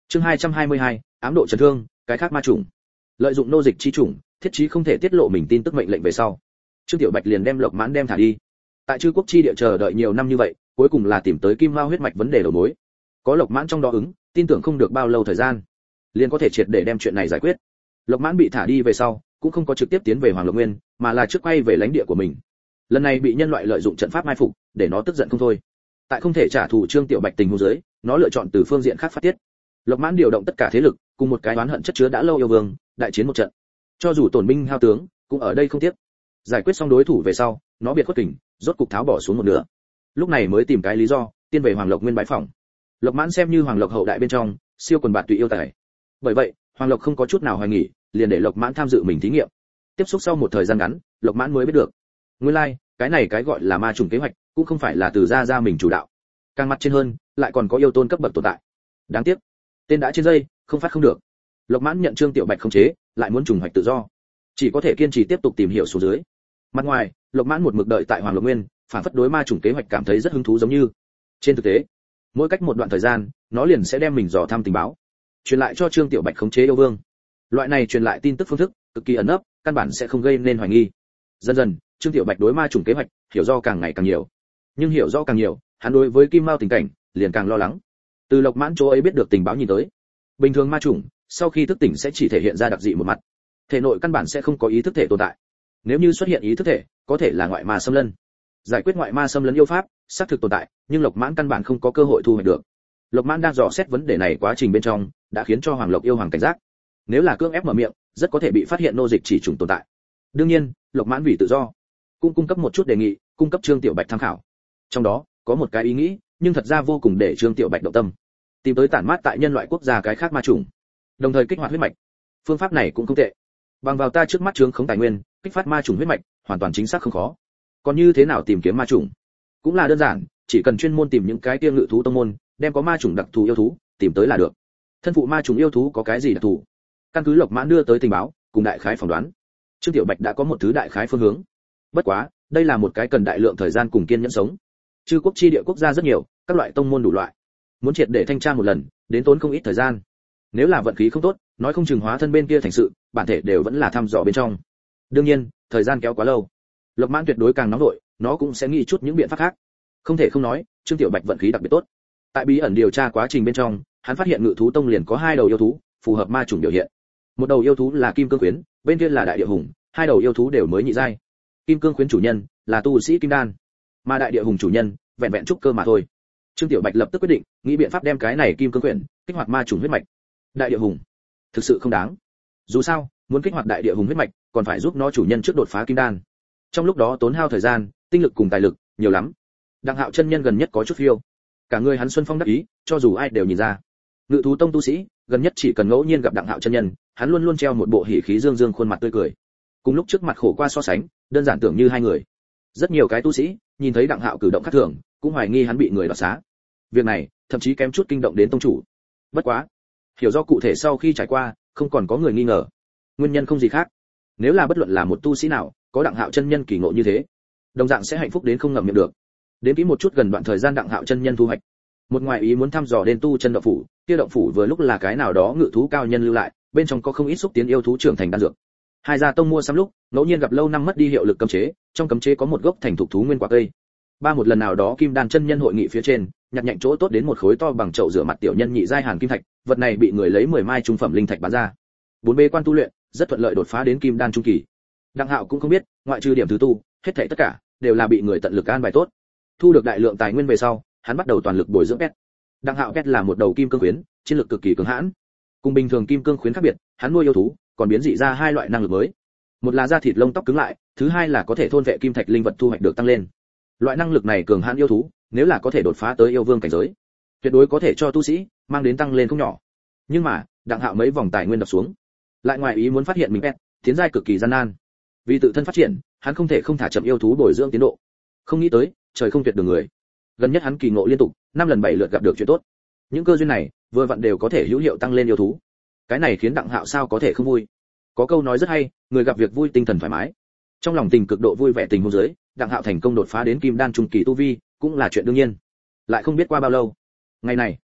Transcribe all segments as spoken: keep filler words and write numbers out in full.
Chương hai trăm hai mươi hai, ám độ chấn thương, cái khác ma chủng. Lợi dụng nô dịch chi chủng, thiết chí không thể tiết lộ mình tin tức mệnh lệnh về sau. Trương Tiểu Bạch liền đem Lộc Mãn đem thả đi. Tại Trư Quốc chi địa chờ đợi nhiều năm như vậy, cuối cùng là tìm tới Kim Mao huyết mạch vấn đề đầu mối. Có Lộc Mãn trong đó ứng, tin tưởng không được bao lâu thời gian, liền có thể triệt để đem chuyện này giải quyết. Lộc Mãn bị thả đi về sau, cũng không có trực tiếp tiến về Hoàng Lộc Nguyên, mà là trước quay về lãnh địa của mình. Lần này bị nhân loại lợi dụng trận pháp mai phục, để nó tức giận không thôi. Tại không thể trả thù Trương Tiểu Bạch tình huống dưới, nó lựa chọn từ phương diện khác phát tiết. Lộc Mãn điều động tất cả thế lực, cùng một cái oán hận chất chứa đã lâu yêu vương, đại chiến một trận. Cho dù tổn binh hao tướng, cũng ở đây không tiếc. Giải quyết xong đối thủ về sau, nó biệt khuất kình, rốt cục tháo bỏ xuống một nửa. Lúc này mới tìm cái lý do, tiên về Hoàng Lộc Nguyên bái phỏng. Lộc Mãn xem như Hoàng Lộc hậu đại bên trong, siêu quần bạt tùy yêu tài. Bởi vậy, Hoàng Lộc không có chút nào hoài nghỉ, liền để Lộc Mãn tham dự mình thí nghiệm. Tiếp xúc sau một thời gian ngắn, Lộc Mãn mới biết được, nguyên lai, like, cái này cái gọi là ma trùng kế hoạch, cũng không phải là từ ra ra mình chủ đạo. Càng mặt trên hơn, lại còn có yêu tôn cấp bậc tồn tại. Đáng tiếc, tên đã trên dây, không phát không được. Lộc Mãn nhận Trương Tiểu Bạch khống chế, lại muốn trùng hoạch tự do, chỉ có thể kiên trì tiếp tục tìm hiểu xuống dưới. Mặt ngoài, Lộc Mãn một mực đợi tại Hoàng Lộc Nguyên, phản phất đối ma trùng kế hoạch cảm thấy rất hứng thú giống như. Trên thực tế, mỗi cách một đoạn thời gian, nó liền sẽ đem mình dò thăm tình báo, truyền lại cho Trương Tiểu Bạch khống chế yêu vương. Loại này truyền lại tin tức phương thức cực kỳ ẩn nấp, căn bản sẽ không gây nên hoài nghi. Dần dần, Trương Tiểu Bạch đối ma trùng kế hoạch hiểu rõ càng ngày càng nhiều. Nhưng hiểu rõ càng nhiều, hắn đối với Kim Mao tình cảnh liền càng lo lắng. Từ Lộc Mãn chỗ ấy biết được tình báo nhìn tới, bình thường ma trùng sau khi thức tỉnh sẽ chỉ thể hiện ra đặc dị một mặt, thể nội căn bản sẽ không có ý thức thể tồn tại. Nếu như xuất hiện ý thức thể, có thể là ngoại ma xâm lấn. Giải quyết ngoại ma xâm lấn yêu pháp, xác thực tồn tại, nhưng Lộc Mãn căn bản không có cơ hội thu hoạch được. Lộc Mãn đang dò xét vấn đề này quá trình bên trong, đã khiến cho Hoàng Lộc yêu hoàng cảnh giác. Nếu là cưỡng ép mở miệng, rất có thể bị phát hiện nô dịch chỉ trùng tồn tại. Đương nhiên, Lộc Mãn vì tự do, cũng cung cấp một chút đề nghị, cung cấp Trương Tiểu Bạch tham khảo. Trong đó, có một cái ý nghĩ, nhưng thật ra vô cùng để Trương Tiểu Bạch động tâm. Tìm tới tản mát tại nhân loại quốc gia cái khác ma trùng, đồng thời kích hoạt huyết mạch. Phương pháp này cũng không tệ. Bằng vào ta trước mắt trướng khống tài nguyên, kích phát ma trùng huyết mạch, hoàn toàn chính xác không khó. Còn như thế nào tìm kiếm ma trùng? Cũng là đơn giản, chỉ cần chuyên môn tìm những cái kia ngự thú tông môn, đem có ma trùng đặc thù yêu thú, tìm tới là được. Thân phụ ma trùng yêu thú có cái gì đặc thù? Căn cứ Lộc Mãn đưa tới tình báo, cùng đại khái phỏng đoán, Trương Tiểu Bạch đã có một thứ đại khái phương hướng. Bất quá, đây là một cái cần đại lượng thời gian cùng kiên nhẫn sống. Chư quốc chi địa quốc gia rất nhiều, các loại tông môn đủ loại. Muốn triệt để thanh tra một lần, đến tốn không ít thời gian. Nếu là vận khí không tốt, nói không chừng hóa thân bên kia thành sự, bản thể đều vẫn là thăm dò bên trong. Đương nhiên, thời gian kéo quá lâu, Lộc Mãn tuyệt đối càng nóng đội, nó cũng sẽ nghĩ chút những biện pháp khác. Không thể không nói, Trương Tiểu Bạch vận khí đặc biệt tốt. Tại bí ẩn điều tra quá trình bên trong, hắn phát hiện ngự thú tông liền có hai đầu yêu thú, phù hợp ma chủng biểu hiện. Một đầu yêu thú là Kim Cương Khuyến, bên kia là Đại Địa Hùng, hai đầu yêu thú đều mới nhị giai. Kim Cương Khuyến chủ nhân là tu sĩ kim đan, mà Đại Địa Hùng chủ nhân vẹn vẹn trúc cơ mà thôi. Trương Tiểu Bạch lập tức quyết định, nghĩ biện pháp đem cái này Kim Cương Khuyến kích hoạt ma chủng huyết mạch. Đại Địa Hùng thực sự không đáng. Dù sao, muốn kích hoạt Đại Địa Hùng huyết mạch, còn phải giúp nó chủ nhân trước đột phá kim đan. Trong lúc đó tốn hao thời gian, tinh lực cùng tài lực nhiều lắm. Đặng Hạo chân nhân gần nhất có chút phiêu, cả người hắn xuân phong đắc ý, cho dù ai đều nhìn ra. Ngự thú tông tu sĩ, gần nhất chỉ cần ngẫu nhiên gặp Đặng Hạo chân nhân, hắn luôn luôn treo một bộ hỉ khí dương dương khuôn mặt tươi cười. Cùng lúc trước mặt khổ qua so sánh, đơn giản tưởng như hai người. Rất nhiều cái tu sĩ, nhìn thấy Đặng Hạo cử động khác thường, cũng hoài nghi hắn bị người đoạt xá. Việc này, thậm chí kém chút kinh động đến tông chủ. Bất quá, hiểu do cụ thể sau khi trải qua, không còn có người nghi ngờ. Nguyên nhân không gì khác. Nếu là bất luận là một tu sĩ nào, có Đặng Hạo chân nhân kỳ ngộ như thế, đồng dạng sẽ hạnh phúc đến không ngậm miệng được. Đến kỹ một chút gần đoạn thời gian Đặng Hạo chân nhân thu hoạch. Một ngoại ý muốn thăm dò đến tu chân động phủ, kia động phủ vừa lúc là cái nào đó ngự thú cao nhân lưu lại, bên trong có không ít xúc tiến yêu thú trưởng thành đan dược. Hai gia tông mua sắm lúc, ngẫu nhiên gặp lâu năm mất đi hiệu lực cấm chế, trong cấm chế có một gốc thành thục thú nguyên quả cây. Ba một lần nào đó Kim Đan chân nhân hội nghị phía trên, nhặt nhạnh chỗ tốt đến một khối to bằng chậu rửa mặt tiểu nhân nhị giai hàn kim thạch, vật này bị người lấy mười mai trung phẩm linh thạch bán ra. Bốn bê quan tu luyện, rất thuận lợi đột phá đến Kim Đan trung kỳ. Đặng Hạo cũng không biết, ngoại trừ điểm thứ tu, hết thảy tất cả đều là bị người tận lực an bài tốt. Thu được đại lượng tài nguyên về sau, hắn bắt đầu toàn lực bồi dưỡng pet. Đặng Hạo pet là một đầu kim cương khuyến, chiến lực cực kỳ cường hãn. Cùng bình thường kim cương khuyến khác biệt, hắn nuôi yêu thú, còn biến dị ra hai loại năng lực mới. Một là da thịt lông tóc cứng lại, thứ hai là có thể thôn vệ kim thạch linh vật thu hoạch được tăng lên. Loại năng lực này cường hãn yêu thú, nếu là có thể đột phá tới yêu vương cảnh giới, tuyệt đối có thể cho tu sĩ mang đến tăng lên không nhỏ. Nhưng mà, Đặng Hạo mấy vòng tài nguyên đập xuống, lại ngoài ý muốn phát hiện mình pet tiến giai cực kỳ gian nan. Vì tự thân phát triển, hắn không thể không thả chậm yêu thú bồi dưỡng tiến độ. Không nghĩ tới, trời không tuyệt đường người. Gần nhất hắn kỳ ngộ liên tục, năm lần bảy lượt gặp được chuyện tốt. Những cơ duyên này, vừa vặn đều có thể hữu hiệu tăng lên yêu thú. Cái này khiến Đặng Hạo sao có thể không vui. Có câu nói rất hay, người gặp việc vui tinh thần thoải mái. Trong lòng tình cực độ vui vẻ tình huống dưới, Đặng Hạo thành công đột phá đến Kim Đan trung kỳ tu vi, cũng là chuyện đương nhiên. Lại không biết qua bao lâu. Ngày này,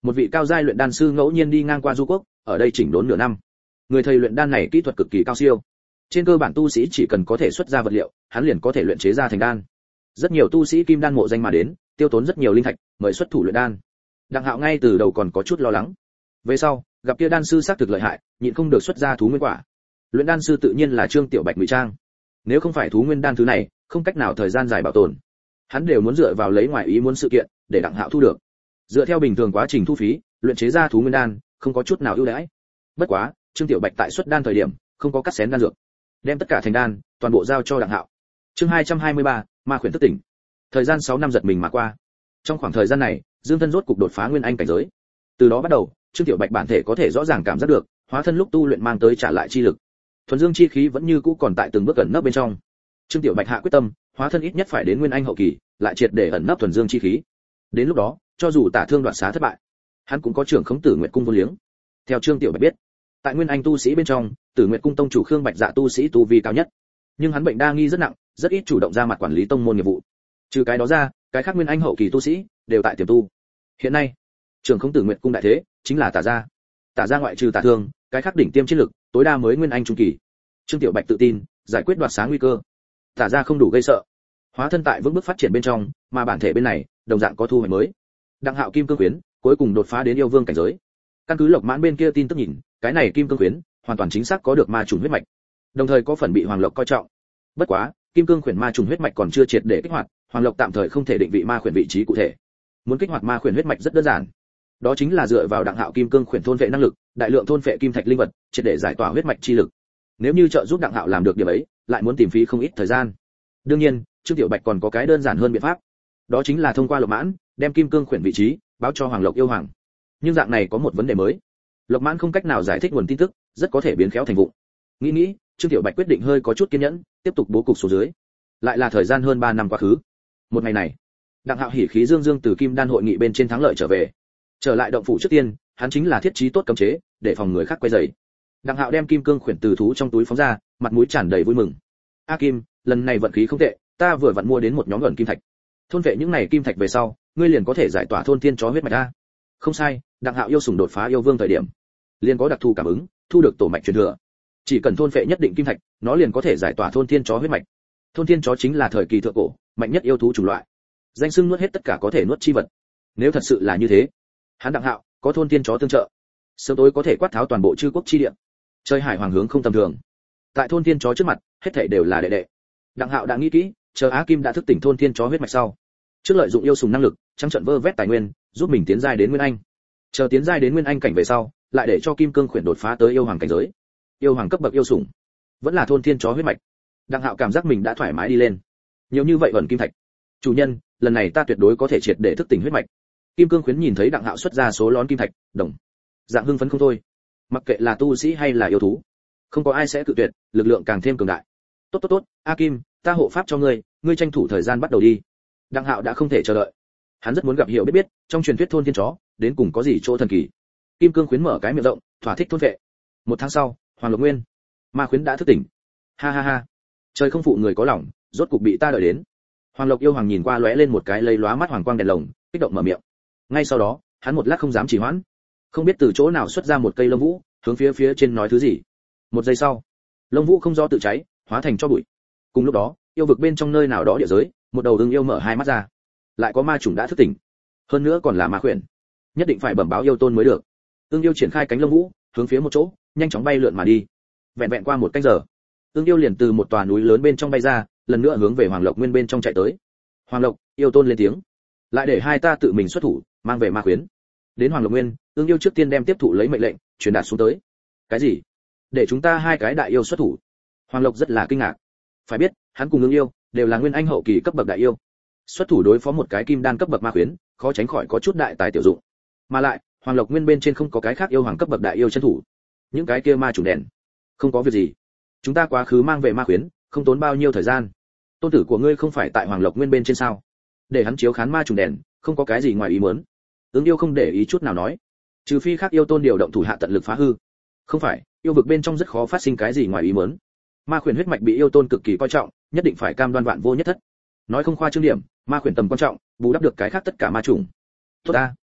một vị cao giai luyện đan sư ngẫu nhiên đi ngang qua du quốc, ở đây chỉnh đốn nửa năm. Người thầy luyện đan này kỹ thuật cực kỳ cao siêu. Trên cơ bản tu sĩ chỉ cần có thể xuất ra vật liệu, hắn liền có thể luyện chế ra thành đan. Rất nhiều tu sĩ kim đan mộ danh mà đến, tiêu tốn rất nhiều linh thạch, mời xuất thủ luyện đan. Đặng Hạo ngay từ đầu còn có chút lo lắng. Về sau, gặp kia đan sư xác thực lợi hại, nhịn không được xuất ra thú nguyên quả. Luyện đan sư tự nhiên là Trương Tiểu Bạch ngụy trang. Nếu không phải thú nguyên đan thứ này, không cách nào thời gian dài bảo tồn. Hắn đều muốn dựa vào lấy ngoài ý muốn sự kiện để Đặng Hạo thu được. Dựa theo bình thường quá trình thu phí, luyện chế ra thú nguyên đan, không có chút nào ưu đãi. Bất quá, Trương Tiểu Bạch tại xuất đan thời điểm, không có cắt xén đan dược, đem tất cả thành đan, toàn bộ giao cho Đặng Hạo. Chương hai trăm hai mươi ba, Ma khuyển thức tỉnh. Thời gian sáu năm giật mình mà qua. Trong khoảng thời gian này, Dương Thân rốt cục đột phá nguyên anh cảnh giới. Từ đó bắt đầu, Trương Tiểu Bạch bản thể có thể rõ ràng cảm giác được, hóa thân lúc tu luyện mang tới trả lại chi lực. Thuần dương chi khí vẫn như cũ còn tại từng bước ẩn nấp bên trong. Trương Tiểu Bạch hạ quyết tâm, hóa thân ít nhất phải đến nguyên anh hậu kỳ, lại triệt để ẩn nấp thuần dương chi khí. Đến lúc đó, cho dù Tả Thương đoạt xá thất bại, hắn cũng có trưởng khống Tử Nguyệt cung vô liếng. Theo Trương Tiểu Bạch biết, tại nguyên anh tu sĩ bên trong, Tử Nguyệt cung tông chủ Khương Bạch Dạ tu sĩ tu vi cao nhất, nhưng hắn bệnh đa nghi rất nặng, rất ít chủ động ra mặt quản lý tông môn nghiệp vụ. Trừ cái đó ra, cái khác nguyên anh hậu kỳ tu sĩ đều tại tiềm tu. Hiện nay, trưởng khống Tử Nguyệt cung đại thế chính là Tả gia. Tả gia ngoại trừ Tả Thương, cái khác đỉnh tiêm chiến lực, tối đa mới nguyên anh trung kỳ. Trương Tiểu Bạch tự tin, giải quyết đoạt xá nguy cơ. Tả gia không đủ gây sợ. Hóa thân tại vững bước phát triển bên trong, mà bản thể bên này, đồng dạng có thu hoạch mới. Đặng Hạo kim cương quyến, cuối cùng đột phá đến yêu vương cảnh giới. Căn cứ Lộc Mãn bên kia tin tức nhìn, cái này kim cương quyến, hoàn toàn chính xác có được ma trùng huyết mạch, đồng thời có phần bị Hoàng Lộc coi trọng. Bất quá, kim cương quyển ma trùng huyết mạch còn chưa triệt để kích hoạt, Hoàng Lộc tạm thời không thể định vị ma quyển vị trí cụ thể. Muốn kích hoạt ma quyển huyết mạch rất đơn giản, đó chính là dựa vào Đặng Hạo kim cương quyển thôn vệ năng lực, đại lượng thôn vệ kim thạch linh vật, triệt để giải tỏa huyết mạch chi lực. Nếu như trợ giúp Đặng Hạo làm được điểm ấy, lại muốn tìm phí không ít thời gian. Đương nhiên, Trương Tiểu Bạch còn có cái đơn giản hơn biện pháp, đó chính là thông qua Lộc Mãn, đem kim cương quyển vị trí báo cho Hoàng Lộc yêu hoàng. Nhưng dạng này có một vấn đề mới, Lộc Mãn không cách nào giải thích nguồn tin tức, rất có thể biến khéo thành vụng. Nghĩ nghĩ, Trương Tiểu Bạch quyết định hơi có chút kiên nhẫn, tiếp tục bố cục số dưới. Lại là thời gian hơn ba năm quá khứ. Một ngày này, Đặng Hạo hỉ khí dương dương từ Kim Đan hội nghị bên trên thắng lợi trở về. Trở lại động phủ trước tiên, hắn chính là thiết trí tốt cấm chế, để phòng người khác quấy rầy. Đặng Hạo đem kim cương khuyển từ thú trong túi phóng ra, mặt mũi tràn đầy vui mừng. "A Kim, lần này vận khí không tệ, ta vừa vặn mua đến một nhóm gần kim thạch. Thôn vệ những này kim thạch về sau, ngươi liền có thể giải tỏa thôn thiên chó huyết mạch a." Không sai, Đặng Hạo yêu sủng đột phá yêu vương thời điểm, liền có đặc thù cảm ứng, thu được tổ mạch truyền thừa. Chỉ cần thôn vệ nhất định kim thạch, nó liền có thể giải tỏa thôn thiên chó huyết mạch. Thôn thiên chó chính là thời kỳ thượng cổ, mạnh nhất yêu thú chủng loại. Danh xưng nuốt hết tất cả có thể nuốt chi vật. Nếu thật sự là như thế, hắn Đặng Hạo có thôn thiên chó tương trợ, sớm tối có thể quát tháo toàn bộ chư quốc chi địa. Chơi hải hoàng hướng không tầm thường. Tại thôn thiên chó trước mặt, hết thảy đều là đệ đệ. Đặng Hạo đã nghĩ kỹ, chờ Á Kim đã thức tỉnh thôn thiên chó huyết mạch sau, trước lợi dụng yêu sùng năng lực, trắng trận vơ vét tài nguyên, giúp mình tiến giai đến nguyên anh. Chờ tiến giai đến nguyên anh cảnh về sau, lại để cho kim cương khuyển đột phá tới yêu hoàng cảnh giới. Yêu hoàng cấp bậc yêu sủng, vẫn là thôn thiên chó huyết mạch. Đặng Hạo cảm giác mình đã thoải mái đi lên. Nhiều như vậy ẩn kim thạch. Chủ nhân, lần này ta tuyệt đối có thể triệt để thức tỉnh huyết mạch. Kim cương khuyến nhìn thấy Đặng Hạo xuất ra số lón kim thạch, đồng dạng hưng phấn không thôi. Mặc kệ là tu sĩ hay là yêu thú, không có ai sẽ cự tuyệt, lực lượng càng thêm cường đại. Tốt tốt tốt, A Kim, ta hộ pháp cho ngươi, ngươi tranh thủ thời gian bắt đầu đi. Đặng Hạo đã không thể chờ đợi. Hắn rất muốn gặp hiểu biết biết, trong truyền thuyết thôn thiên chó, đến cùng có gì chỗ thần kỳ. Kim cương khuyến mở cái miệng rộng, thỏa thích thôn vệ. Một tháng sau, Hoàng Lộc Nguyên, ma khuyến đã thức tỉnh. Ha ha ha, trời không phụ người có lòng, rốt cục bị ta đợi đến. Hoàng Lộc yêu hoàng nhìn qua lóe lên một cái lây lóa mắt hoàng quang đèn lồng, kích động mở miệng. Ngay sau đó, hắn một lát không dám trì hoãn, không biết từ chỗ nào xuất ra một cây lông vũ, hướng phía phía trên nói thứ gì. Một giây sau, lông vũ không do tự cháy, hóa thành cho bụi. Cùng lúc đó, yêu vực bên trong nơi nào đó địa giới, một đầu ưng yêu mở hai mắt ra, lại có ma chủng đã thức tỉnh, hơn nữa còn là ma khuyển, nhất định phải bẩm báo yêu tôn mới được. Ưng yêu triển khai cánh lông vũ, hướng phía một chỗ, nhanh chóng bay lượn mà đi. Vẹn vẹn qua một canh giờ, ưng yêu liền từ một tòa núi lớn bên trong bay ra, lần nữa hướng về Hoàng Lộc Nguyên bên trong chạy tới. Hoàng Lộc, yêu tôn lên tiếng, lại để hai ta tự mình xuất thủ, mang về ma khuyến. Đến Hoàng Lộc Nguyên, ưng yêu trước tiên đem tiếp thụ lấy mệnh lệnh, truyền đạt xuống tới. Cái gì? Để chúng ta hai cái đại yêu xuất thủ? Hoàng Lộc rất là kinh ngạc. Phải biết, hắn cùng ưng yêu đều là nguyên anh hậu kỳ cấp bậc đại yêu, xuất thủ đối phó một cái kim đan cấp bậc ma khuyến, khó tránh khỏi có chút đại tài tiểu dụng. Mà lại, Hoàng Lộc Nguyên bên trên không có cái khác yêu hoàng cấp bậc đại yêu chân thủ. Những cái kia ma chủ đèn, không có việc gì. Chúng ta quá khứ mang về ma khuyến, không tốn bao nhiêu thời gian. Tôn tử của ngươi không phải tại Hoàng Lộc Nguyên bên trên sao? Để hắn chiếu khán ma trùng đèn, không có cái gì ngoài ý muốn. Ứng yêu không để ý chút nào nói, trừ phi khác yêu tôn điều động thủ hạ tận lực phá hư. Không phải, yêu vực bên trong rất khó phát sinh cái gì ngoài ý muốn. Ma khuyển huyết mạch bị yêu tôn cực kỳ coi trọng, nhất định phải cam đoan vạn vô nhất thất. Nói không khoa trương điểm, ma khuyển tầm quan trọng, bù đắp được cái khác tất cả ma trùng. Tốt ta.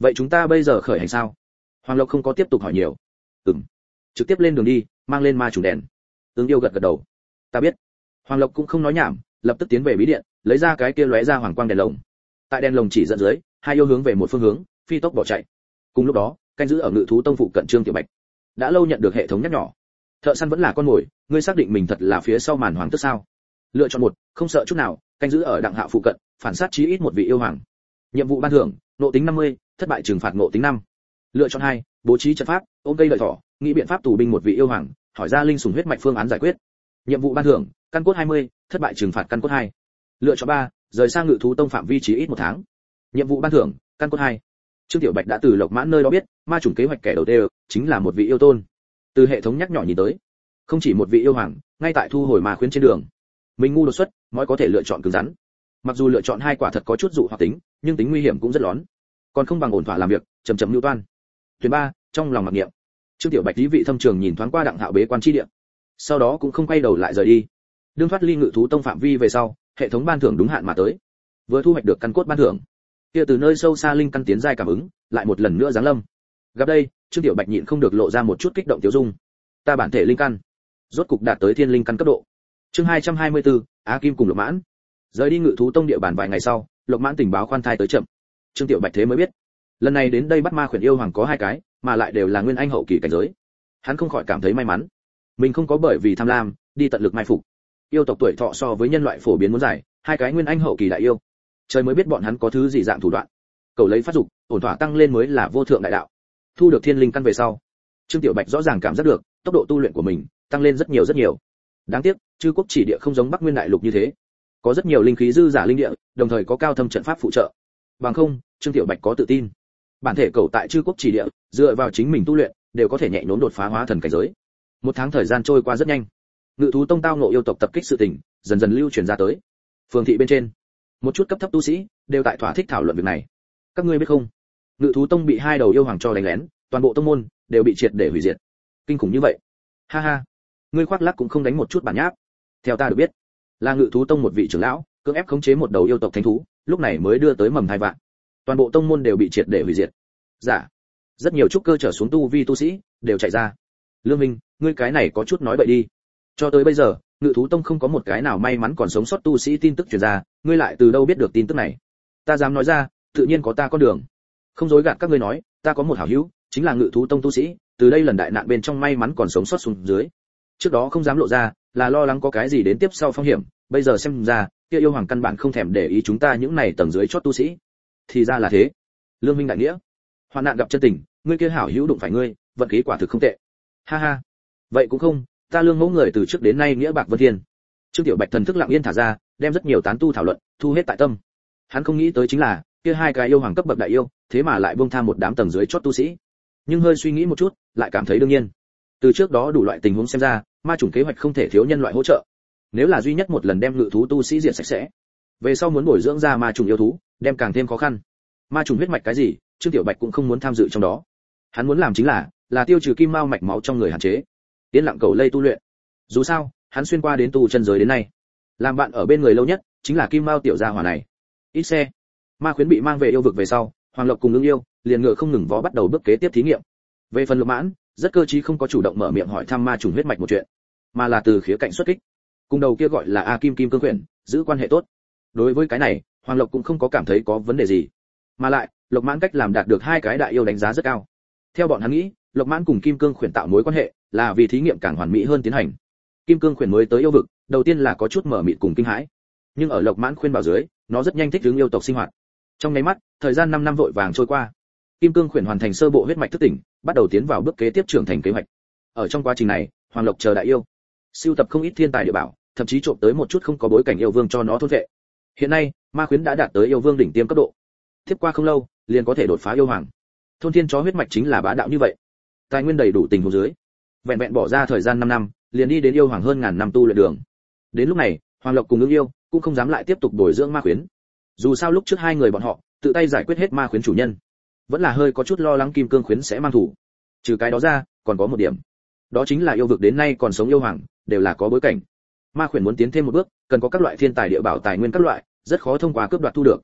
vậy chúng ta bây giờ khởi hành sao? Hoàng Lộc không có tiếp tục hỏi nhiều. Ừm, trực tiếp lên đường đi, mang lên ma trùng đèn. Ứng Yêu gật gật đầu. Ta biết. Hoàng Lộc cũng không nói nhảm, lập tức tiến về bí điện, lấy ra cái kia lóe ra hoàng quang đèn lồng. Tại đèn lồng chỉ dẫn dưới, hai yêu hướng về một phương hướng, phi tốc bỏ chạy. Cùng lúc đó, canh giữ ở Ngự thú tông phụ cận Trương Tiểu Bạch đã lâu nhận được hệ thống nhắc nhỏ. Thợ săn vẫn là con mồi, ngươi xác định mình thật là phía sau màn hoàng tước sao? Lựa chọn một, không sợ chút nào, canh giữ ở Đặng Hạo phụ cận, phản sát chí ít một vị yêu hoàng. Nhiệm vụ ban thưởng, nộ tính năm mươi, thất bại trừng phạt nộ tính năm. Lựa chọn hai, bố trí trận pháp, ôm cây lợi thỏ, nghĩ biện pháp tù binh một vị yêu hoàng, hỏi ra linh sủng huyết mạch phương án giải quyết. Nhiệm vụ ban thưởng, căn cốt hai mươi, thất bại trừng phạt căn cốt hai. Lựa chọn ba, rời sang Ngự thú tông phạm vi chí ít một tháng. Nhiệm vụ ban thưởng, căn cốt hai. Trương Tiểu Bạch đã từ Lộc Mãn nơi đó biết, ma chủng kế hoạch kẻ đầu tiên chính là một vị yêu tôn. Từ hệ thống nhắc nhỏ nhìn tới, không chỉ một vị yêu hoàng, ngay tại thu hồi ma khuyến trên đường. Mình ngu đột xuất, mới có thể lựa chọn cứng rắn. Mặc dù lựa chọn hai quả thật có chút dụ hoặc tính, nhưng tính nguy hiểm cũng rất lớn. Còn không bằng ổn thỏa làm việc, chậm chậm lưu toan. Tuyển ba, trong lòng mặc niệm. Trương Tiểu Bạch lý vị thâm trường nhìn thoáng qua Đặng Hạo bế quan chi địa, sau đó cũng không quay đầu lại rời đi. Đương thoát ly Ngự thú tông phạm vi về sau, hệ thống ban thưởng đúng hạn mà tới. Vừa thu hoạch được căn cốt ban thưởng, kia từ nơi sâu xa linh căn tiến giai cảm ứng, lại một lần nữa giáng lâm. Gặp đây, Trương Tiểu Bạch nhịn không được lộ ra một chút kích động tiêu dung. Ta bản thể linh căn, rốt cục đạt tới thiên linh căn cấp độ. Chương hai trăm hai mươi tư, Á Kim cùng Lộc Mãn. Rời đi Ngự thú tông địa bàn vài ngày sau, Lộc Mãn tình báo khoan thai tới chậm. Trương Tiểu Bạch thế mới biết, lần này đến đây bắt ma khuyển yêu hoàng có hai cái, mà lại đều là nguyên anh hậu kỳ cảnh giới. Hắn không khỏi cảm thấy may mắn, mình không có bởi vì tham lam đi tận lực mai phục. Yêu tộc tuổi thọ so với nhân loại phổ biến muốn dài, hai cái nguyên anh hậu kỳ đại yêu, trời mới biết bọn hắn có thứ gì dạng thủ đoạn. Cầu lấy phát dục, ổn thỏa tăng lên mới là vô thượng đại đạo. Thu được thiên linh căn về sau, Trương Tiểu Bạch rõ ràng cảm giác được tốc độ tu luyện của mình tăng lên rất nhiều rất nhiều. Đáng tiếc, Chư Quốc chỉ địa không giống Bắc Nguyên đại lục như thế, có rất nhiều linh khí dư giả linh địa, đồng thời có cao thâm trận pháp phụ trợ. Bằng không, Trương Tiểu Bạch có tự tin, bản thể cầu tại Chư Quốc chỉ địa, dựa vào chính mình tu luyện, đều có thể nhẹ nhõm đột phá hóa thần cảnh giới. Một tháng thời gian trôi qua rất nhanh. Ngự thú tông tao ngộ yêu tộc tập kích sự tình, dần dần lưu truyền ra tới. Phường thị bên trên, một chút cấp thấp tu sĩ đều tại thỏa thích thảo luận việc này. Các ngươi biết không, Ngự thú tông bị hai đầu yêu hoàng cho đánh lén, toàn bộ tông môn đều bị triệt để hủy diệt. Kinh khủng như vậy. Ha ha, ngươi khoác lác cũng không đánh một chút bản nháp. Theo ta được biết, là Ngự thú tông một vị trưởng lão cưỡng ép khống chế một đầu yêu tộc thánh thú, lúc này mới đưa tới mầm thai vạn. Toàn bộ tông môn đều bị triệt để hủy diệt. Dạ. Rất nhiều trúc cơ trở xuống tu vi tu sĩ đều chạy ra. Lương Minh, ngươi cái này có chút nói bậy đi. Cho tới bây giờ, Ngự thú tông không có một cái nào may mắn còn sống sót tu sĩ tin tức truyền ra, ngươi lại từ đâu biết được tin tức này? Ta dám nói ra, tự nhiên có ta con đường. Không dối gạt các ngươi nói, ta có một hảo hữu, chính là Ngự thú tông tu sĩ, từ đây lần đại nạn bên trong may mắn còn sống sót xuống dưới. Trước đó không dám lộ ra, là lo lắng có cái gì đến tiếp sau phong hiểm, bây giờ xem ra, kia yêu hoàng căn bản không thèm để ý chúng ta những này tầng dưới chót tu sĩ. Thì ra là thế. Lương Minh đại nghĩa, hoạn nạn gặp chân tình, ngươi kia hảo hữu đụng phải ngươi, vận khí quả thực không tệ. Ha ha. Vậy cũng không, ta Lương mẫu người từ trước đến nay nghĩa bạc vân thiên. Trương Tiểu Bạch thần thức lặng yên thả ra, đem rất nhiều tán tu thảo luận thu hết tại tâm. Hắn không nghĩ tới chính là kia hai cái yêu hoàng cấp bậc đại yêu, thế mà lại buông tha một đám tầng dưới chót tu sĩ. Nhưng hơi suy nghĩ một chút, lại cảm thấy đương nhiên. Từ trước đó đủ loại tình huống xem ra, ma chủng kế hoạch không thể thiếu nhân loại hỗ trợ. Nếu là duy nhất một lần đem Ngự thú tu sĩ diệt sạch sẽ, về sau muốn bồi dưỡng ra ma chủng yêu thú, đem càng thêm khó khăn. Ma chủng huyết mạch cái gì, Trương Tiểu Bạch cũng không muốn tham dự trong đó. Hắn muốn làm chính là là tiêu trừ kim mao mạch máu trong người hạn chế, tiến lặng cầu lây tu luyện. Dù sao, hắn xuyên qua đến tu chân giới đến nay, làm bạn ở bên người lâu nhất chính là kim mao tiểu gia hỏa này. Ít xe, ma khuyến bị mang về yêu vực về sau, Hoàng Lộc cùng Ưng Yêu liền ngựa không ngừng vó bắt đầu bước kế tiếp thí nghiệm. Về phần Lộc Mãn, rất cơ trí không có chủ động mở miệng hỏi thăm ma trùng huyết mạch một chuyện, mà là từ khía cạnh xuất kích. Cùng đầu kia gọi là A Kim Kim Cương Quyển, giữ quan hệ tốt. Đối với cái này, Hoàng Lộc cũng không có cảm thấy có vấn đề gì. Mà lại, Lộc Mãn cách làm đạt được hai cái đại yêu đánh giá rất cao. Theo bọn hắn nghĩ, Lộc Mãn cùng Kim Cương Quyển tạo mối quan hệ, là vì thí nghiệm càng hoàn mỹ hơn tiến hành. Kim Cương Quyển mới tới yêu vực, đầu tiên là có chút mở mịt cùng kinh hãi, nhưng ở Lộc Mãn khuyên bảo dưới, nó rất nhanh thích ứng yêu tộc sinh hoạt. Trong nháy mắt, thời gian năm năm vội vàng trôi qua. Kim Cương Quyển hoàn thành sơ bộ huyết mạch thức tỉnh, bắt đầu tiến vào bước kế tiếp trưởng thành kế hoạch. Ở trong quá trình này, Hoàng Lộc chờ đại yêu, sưu tập không ít thiên tài địa bảo, thậm chí trộm tới một chút không có bối cảnh yêu vương cho nó thôn vệ. Hiện nay, ma khuyến đã đạt tới yêu vương đỉnh tiêm cấp độ. Tiếp qua không lâu, liền có thể đột phá yêu hoàng. Thôn thiên chó huyết mạch chính là bá đạo như vậy. Tài nguyên đầy đủ tình huống dưới, vẹn vẹn bỏ ra thời gian năm năm, liền đi đến yêu hoàng hơn ngàn năm tu luyện đường. Đến lúc này, Hoàng Lộc cùng Ưng Yêu cũng không dám lại tiếp tục bồi dưỡng ma khuyến. Dù sao lúc trước hai người bọn họ tự tay giải quyết hết ma khuyến chủ nhân, vẫn là hơi có chút lo lắng Kim Cương khuyến sẽ mang thủ. Trừ cái đó ra, còn có một điểm, đó chính là yêu vực đến nay còn sống yêu hoàng đều là có bối cảnh. Ma khuyến muốn tiến thêm một bước, cần có các loại thiên tài địa bảo tài nguyên các loại, rất khó thông qua cướp đoạt thu được.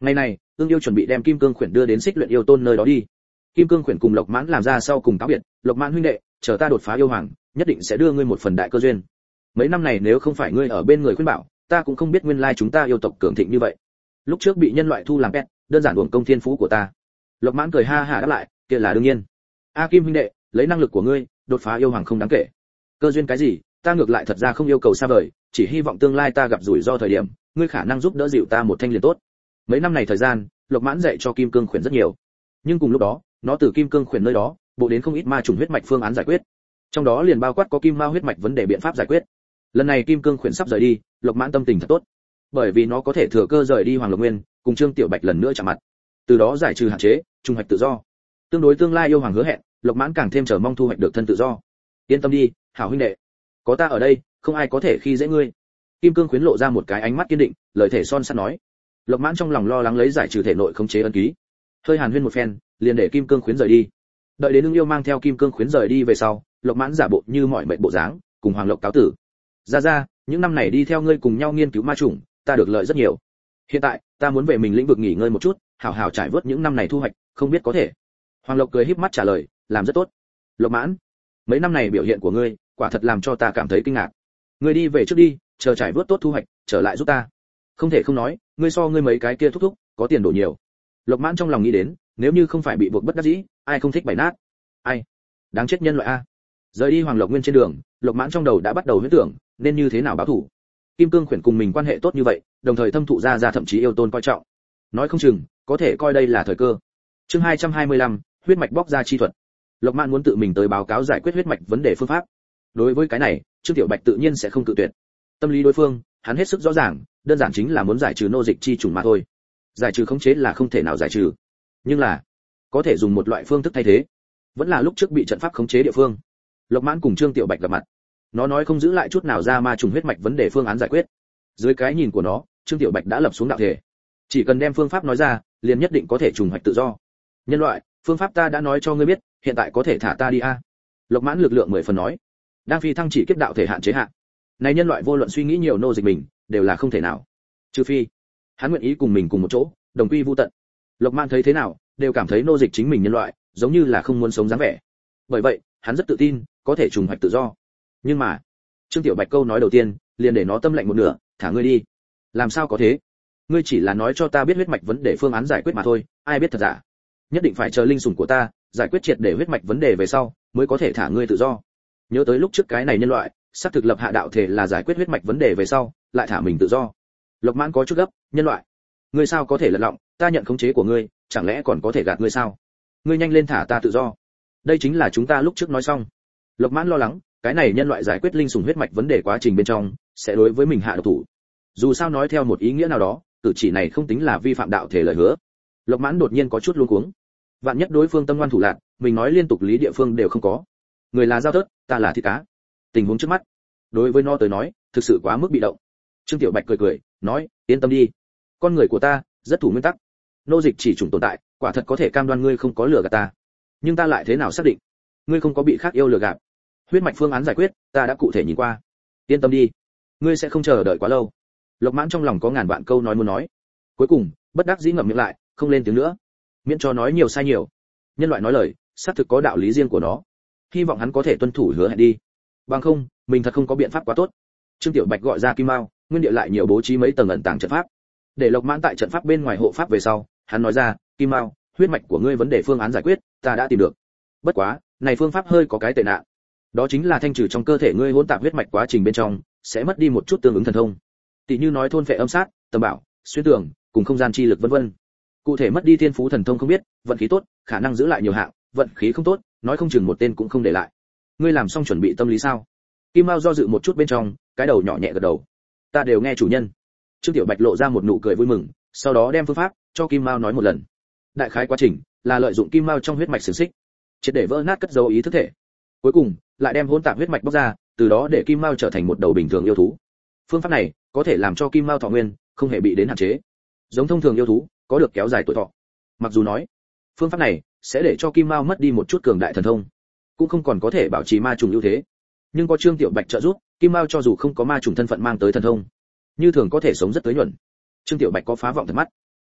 Ngày này, Ưng Yêu chuẩn bị đem Kim Cương Khuyển đưa đến Xích Luyện Yêu Tôn nơi đó đi. Kim Cương Khuyển cùng Lộc Mãn làm ra sau cùng cáo biệt, Lộc Mãn huynh đệ, chờ ta đột phá yêu hoàng, nhất định sẽ đưa ngươi một phần đại cơ duyên. Mấy năm này nếu không phải ngươi ở bên người khuyên bảo, ta cũng không biết nguyên lai chúng ta yêu tộc cường thịnh như vậy. Lúc trước bị nhân loại thu làm pet, đơn giản uổng công thiên phú của ta. Lộc Mãn cười ha hả đáp lại, kia là đương nhiên. A Kim huynh đệ, lấy năng lực của ngươi, đột phá yêu hoàng không đáng kể. Cơ duyên cái gì, ta ngược lại thật ra không yêu cầu xa vời, chỉ hy vọng tương lai ta gặp rủi ro thời điểm, ngươi khả năng giúp đỡ dịu ta một thanh liền tốt. Mấy năm này thời gian, Lộc Mãn dạy cho Kim Cương Khuyển rất nhiều. Nhưng cùng lúc đó, nó từ Kim Cương Khuyển nơi đó, bộ đến không ít ma trùng huyết mạch phương án giải quyết. Trong đó liền bao quát có kim ma huyết mạch vấn đề biện pháp giải quyết. Lần này Kim Cương Khuyển sắp rời đi, Lộc Mãn tâm tình thật tốt, bởi vì nó có thể thừa cơ rời đi Hoàng Lộc Nguyên, cùng Trương Tiểu Bạch lần nữa chạm mặt. Từ đó giải trừ hạn chế, trùng hoạch tự do. Tương đối tương lai yêu hoàng hứa hẹn, Lộc Mãn càng thêm chờ mong thu hoạch được thân tự do. Yên tâm đi, hảo huynh đệ, có ta ở đây, không ai có thể khi dễ ngươi. Kim Cương Khuyển lộ ra một cái ánh mắt kiên định, lời thể son sắt nói. Lộc Mãn trong lòng lo lắng lấy giải trừ thể nội khống chế ân ký. Hơi hàn huyên một phen, liền để Kim Cương Khuyển rời đi. Đợi đến Ưng Yêu mang theo Kim Cương Khuyển rời đi về sau, Lộc Mãn giả bộ như mọi mệnh bộ dáng, cùng Hoàng Lộc cáo tử. Ra ra, những năm này đi theo ngươi cùng nhau nghiên cứu ma chủng, ta được lợi rất nhiều. Hiện tại, ta muốn về mình lĩnh vực nghỉ ngơi một chút, hảo hảo trải vớt những năm này thu hoạch, không biết có thể. Hoàng Lộc cười híp mắt trả lời, làm rất tốt. Lộc Mãn, mấy năm này biểu hiện của ngươi, quả thật làm cho ta cảm thấy kinh ngạc. Ngươi đi về trước đi, chờ trải vớt tốt thu hoạch, trở lại giúp ta. Không thể không nói, ngươi so ngươi mấy cái kia thúc thúc, có tiền đồ nhiều. Lộc Mãn trong lòng nghĩ đến, nếu như không phải bị buộc bất đắc dĩ, ai không thích bày nát. Ai? Đáng chết nhân loại a. Rời đi Hoàng Lộc Nguyên trên đường, Lộc Mãn trong đầu đã bắt đầu huyễn tưởng, nên như thế nào báo thù. Kim Cương Khuyển cùng mình quan hệ tốt như vậy, đồng thời thâm thụ ra ra thậm chí yêu tôn coi trọng. Nói không chừng, có thể coi đây là thời cơ. Chương hai trăm hai mươi lăm, huyết mạch bóc ra chi thuật. Lộc Mãn muốn tự mình tới báo cáo giải quyết huyết mạch vấn đề phương pháp. Đối với cái này, Trương Tiểu Bạch tự nhiên sẽ không cự tuyệt. Tâm lý đối phương, hắn hết sức rõ ràng, đơn giản chính là muốn giải trừ nô dịch chi chủng mà thôi. Giải trừ khống chế là không thể nào giải trừ, nhưng là có thể dùng một loại phương thức thay thế. Vẫn là lúc trước bị trận pháp khống chế địa phương. Lộc Mãn cùng Trương Tiểu Bạch gặp mặt. Nó nói không giữ lại chút nào ra ma trùng huyết mạch vấn đề phương án giải quyết. Dưới cái nhìn của nó, Trương Tiểu Bạch đã lập xuống đạo thể. Chỉ cần đem phương pháp nói ra, liền nhất định có thể trùng hoạch tự do. Nhân loại, phương pháp ta đã nói cho ngươi biết, hiện tại có thể thả ta đi a. Lộc Mãn lực lượng mười phần nói. Đang phi thăng chỉ kiếp đạo thể hạn chế hạn. Này nhân loại vô luận suy nghĩ nhiều nô dịch mình, đều là không thể nào. Trừ phi, hắn nguyện ý cùng mình cùng một chỗ, đồng quy vu tận. Lộc Mãn thấy thế nào, đều cảm thấy nô dịch chính mình nhân loại, giống như là không muốn sống dáng vẻ. Bởi vậy, hắn rất tự tin, có thể trùng hoạch tự do. Nhưng mà, Trương Tiểu Bạch câu nói đầu tiên, liền để nó tâm lạnh một nửa, thả ngươi đi. Làm sao có thế? Ngươi chỉ là nói cho ta biết huyết mạch vấn đề phương án giải quyết mà thôi, ai biết thật giả. Nhất định phải chờ linh sủng của ta giải quyết triệt để huyết mạch vấn đề về sau, mới có thể thả ngươi tự do. Nhớ tới lúc trước cái này nhân loại, sắp thực lập hạ đạo thể là giải quyết huyết mạch vấn đề về sau, lại thả mình tự do. Lộc Mãn có chút gấp, nhân loại, ngươi sao có thể lật lọng, ta nhận khống chế của ngươi, chẳng lẽ còn có thể gạt ngươi sao? Ngươi nhanh lên thả ta tự do. Đây chính là chúng ta lúc trước nói xong. Lộc Mãn lo lắng, cái này nhân loại giải quyết linh sủng huyết mạch vấn đề quá trình bên trong, sẽ đối với mình hạ độc thủ. Dù sao nói theo một ý nghĩa nào đó, cử chỉ này không tính là vi phạm đạo thể lời hứa. Lộc Mãn đột nhiên có chút luống cuống. Vạn nhất đối phương tâm ngoan thủ lạn, mình nói liên tục lý địa phương đều không có. Người là dao tớt, ta là thịt cá. Tình huống trước mắt, đối với nó tới nói, thực sự quá mức bị động. Trương Tiểu Bạch cười cười, nói, yên tâm đi, con người của ta rất thủ nguyên tắc. Nô dịch chỉ chủng tồn tại, quả thật có thể cam đoan ngươi không có lừa gạt ta. Nhưng ta lại thế nào xác định, ngươi không có bị khác yêu lừa gạt? Huyết mạch phương án giải quyết, ta đã cụ thể nhìn qua. Yên tâm đi, ngươi sẽ không chờ đợi quá lâu. Lộc Mãn trong lòng có ngàn vạn câu nói muốn nói, cuối cùng bất đắc dĩ ngậm miệng lại, không lên tiếng nữa, miễn cho nói nhiều sai nhiều. Nhân loại nói lời, xác thực có đạo lý riêng của nó, hy vọng hắn có thể tuân thủ hứa hẹn đi, bằng không mình thật không có biện pháp quá tốt. Trương Tiểu Bạch gọi ra Kim Mao, nguyên địa lại nhiều bố trí mấy tầng ẩn tàng trận pháp, để Lộc Mãn tại trận pháp bên ngoài hộ pháp về sau, hắn nói ra, Kim Mao, huyết mạch của ngươi vấn đề phương án giải quyết, ta đã tìm được. Bất quá, này phương pháp hơi có cái tệ nạn, đó chính là thanh trừ trong cơ thể ngươi hỗn tạp huyết mạch quá trình bên trong sẽ mất đi một chút tương ứng thần thông, tỷ như nói thôn phệ âm sát, tầm bảo, xuyên tường, cùng không gian chi lực vân vân. Cụ thể mất đi thiên phú thần thông không biết, vận khí tốt, khả năng giữ lại nhiều hạng, vận khí không tốt, nói không chừng một tên cũng không để lại. Ngươi làm xong chuẩn bị tâm lý sao? Kim Mao do dự một chút bên trong, cái đầu nhỏ nhẹ gật đầu. Ta đều nghe chủ nhân. Trương Tiểu Bạch lộ ra một nụ cười vui mừng, sau đó đem phương pháp cho Kim Mao nói một lần. Đại khái quá trình là lợi dụng Kim Mao trong huyết mạch xiển xích, triệt để vỡ nát cất dấu ý thức thể. Cuối cùng, lại đem hỗn tạp huyết mạch bóc ra, từ đó để Kim Mao trở thành một đầu bình thường yêu thú. Phương pháp này có thể làm cho Kim Mao thọ nguyên không hề bị đến hạn chế, giống thông thường yêu thú, có được kéo dài tuổi thọ. Mặc dù nói, phương pháp này sẽ để cho Kim Mao mất đi một chút cường đại thần thông, cũng không còn có thể bảo trì ma trùng ưu thế, nhưng có Trương Tiểu Bạch trợ giúp, Kim Mao cho dù không có ma trùng thân phận mang tới thần thông, như thường có thể sống rất tới nhuận. Trương Tiểu Bạch có phá vọng thật mắt,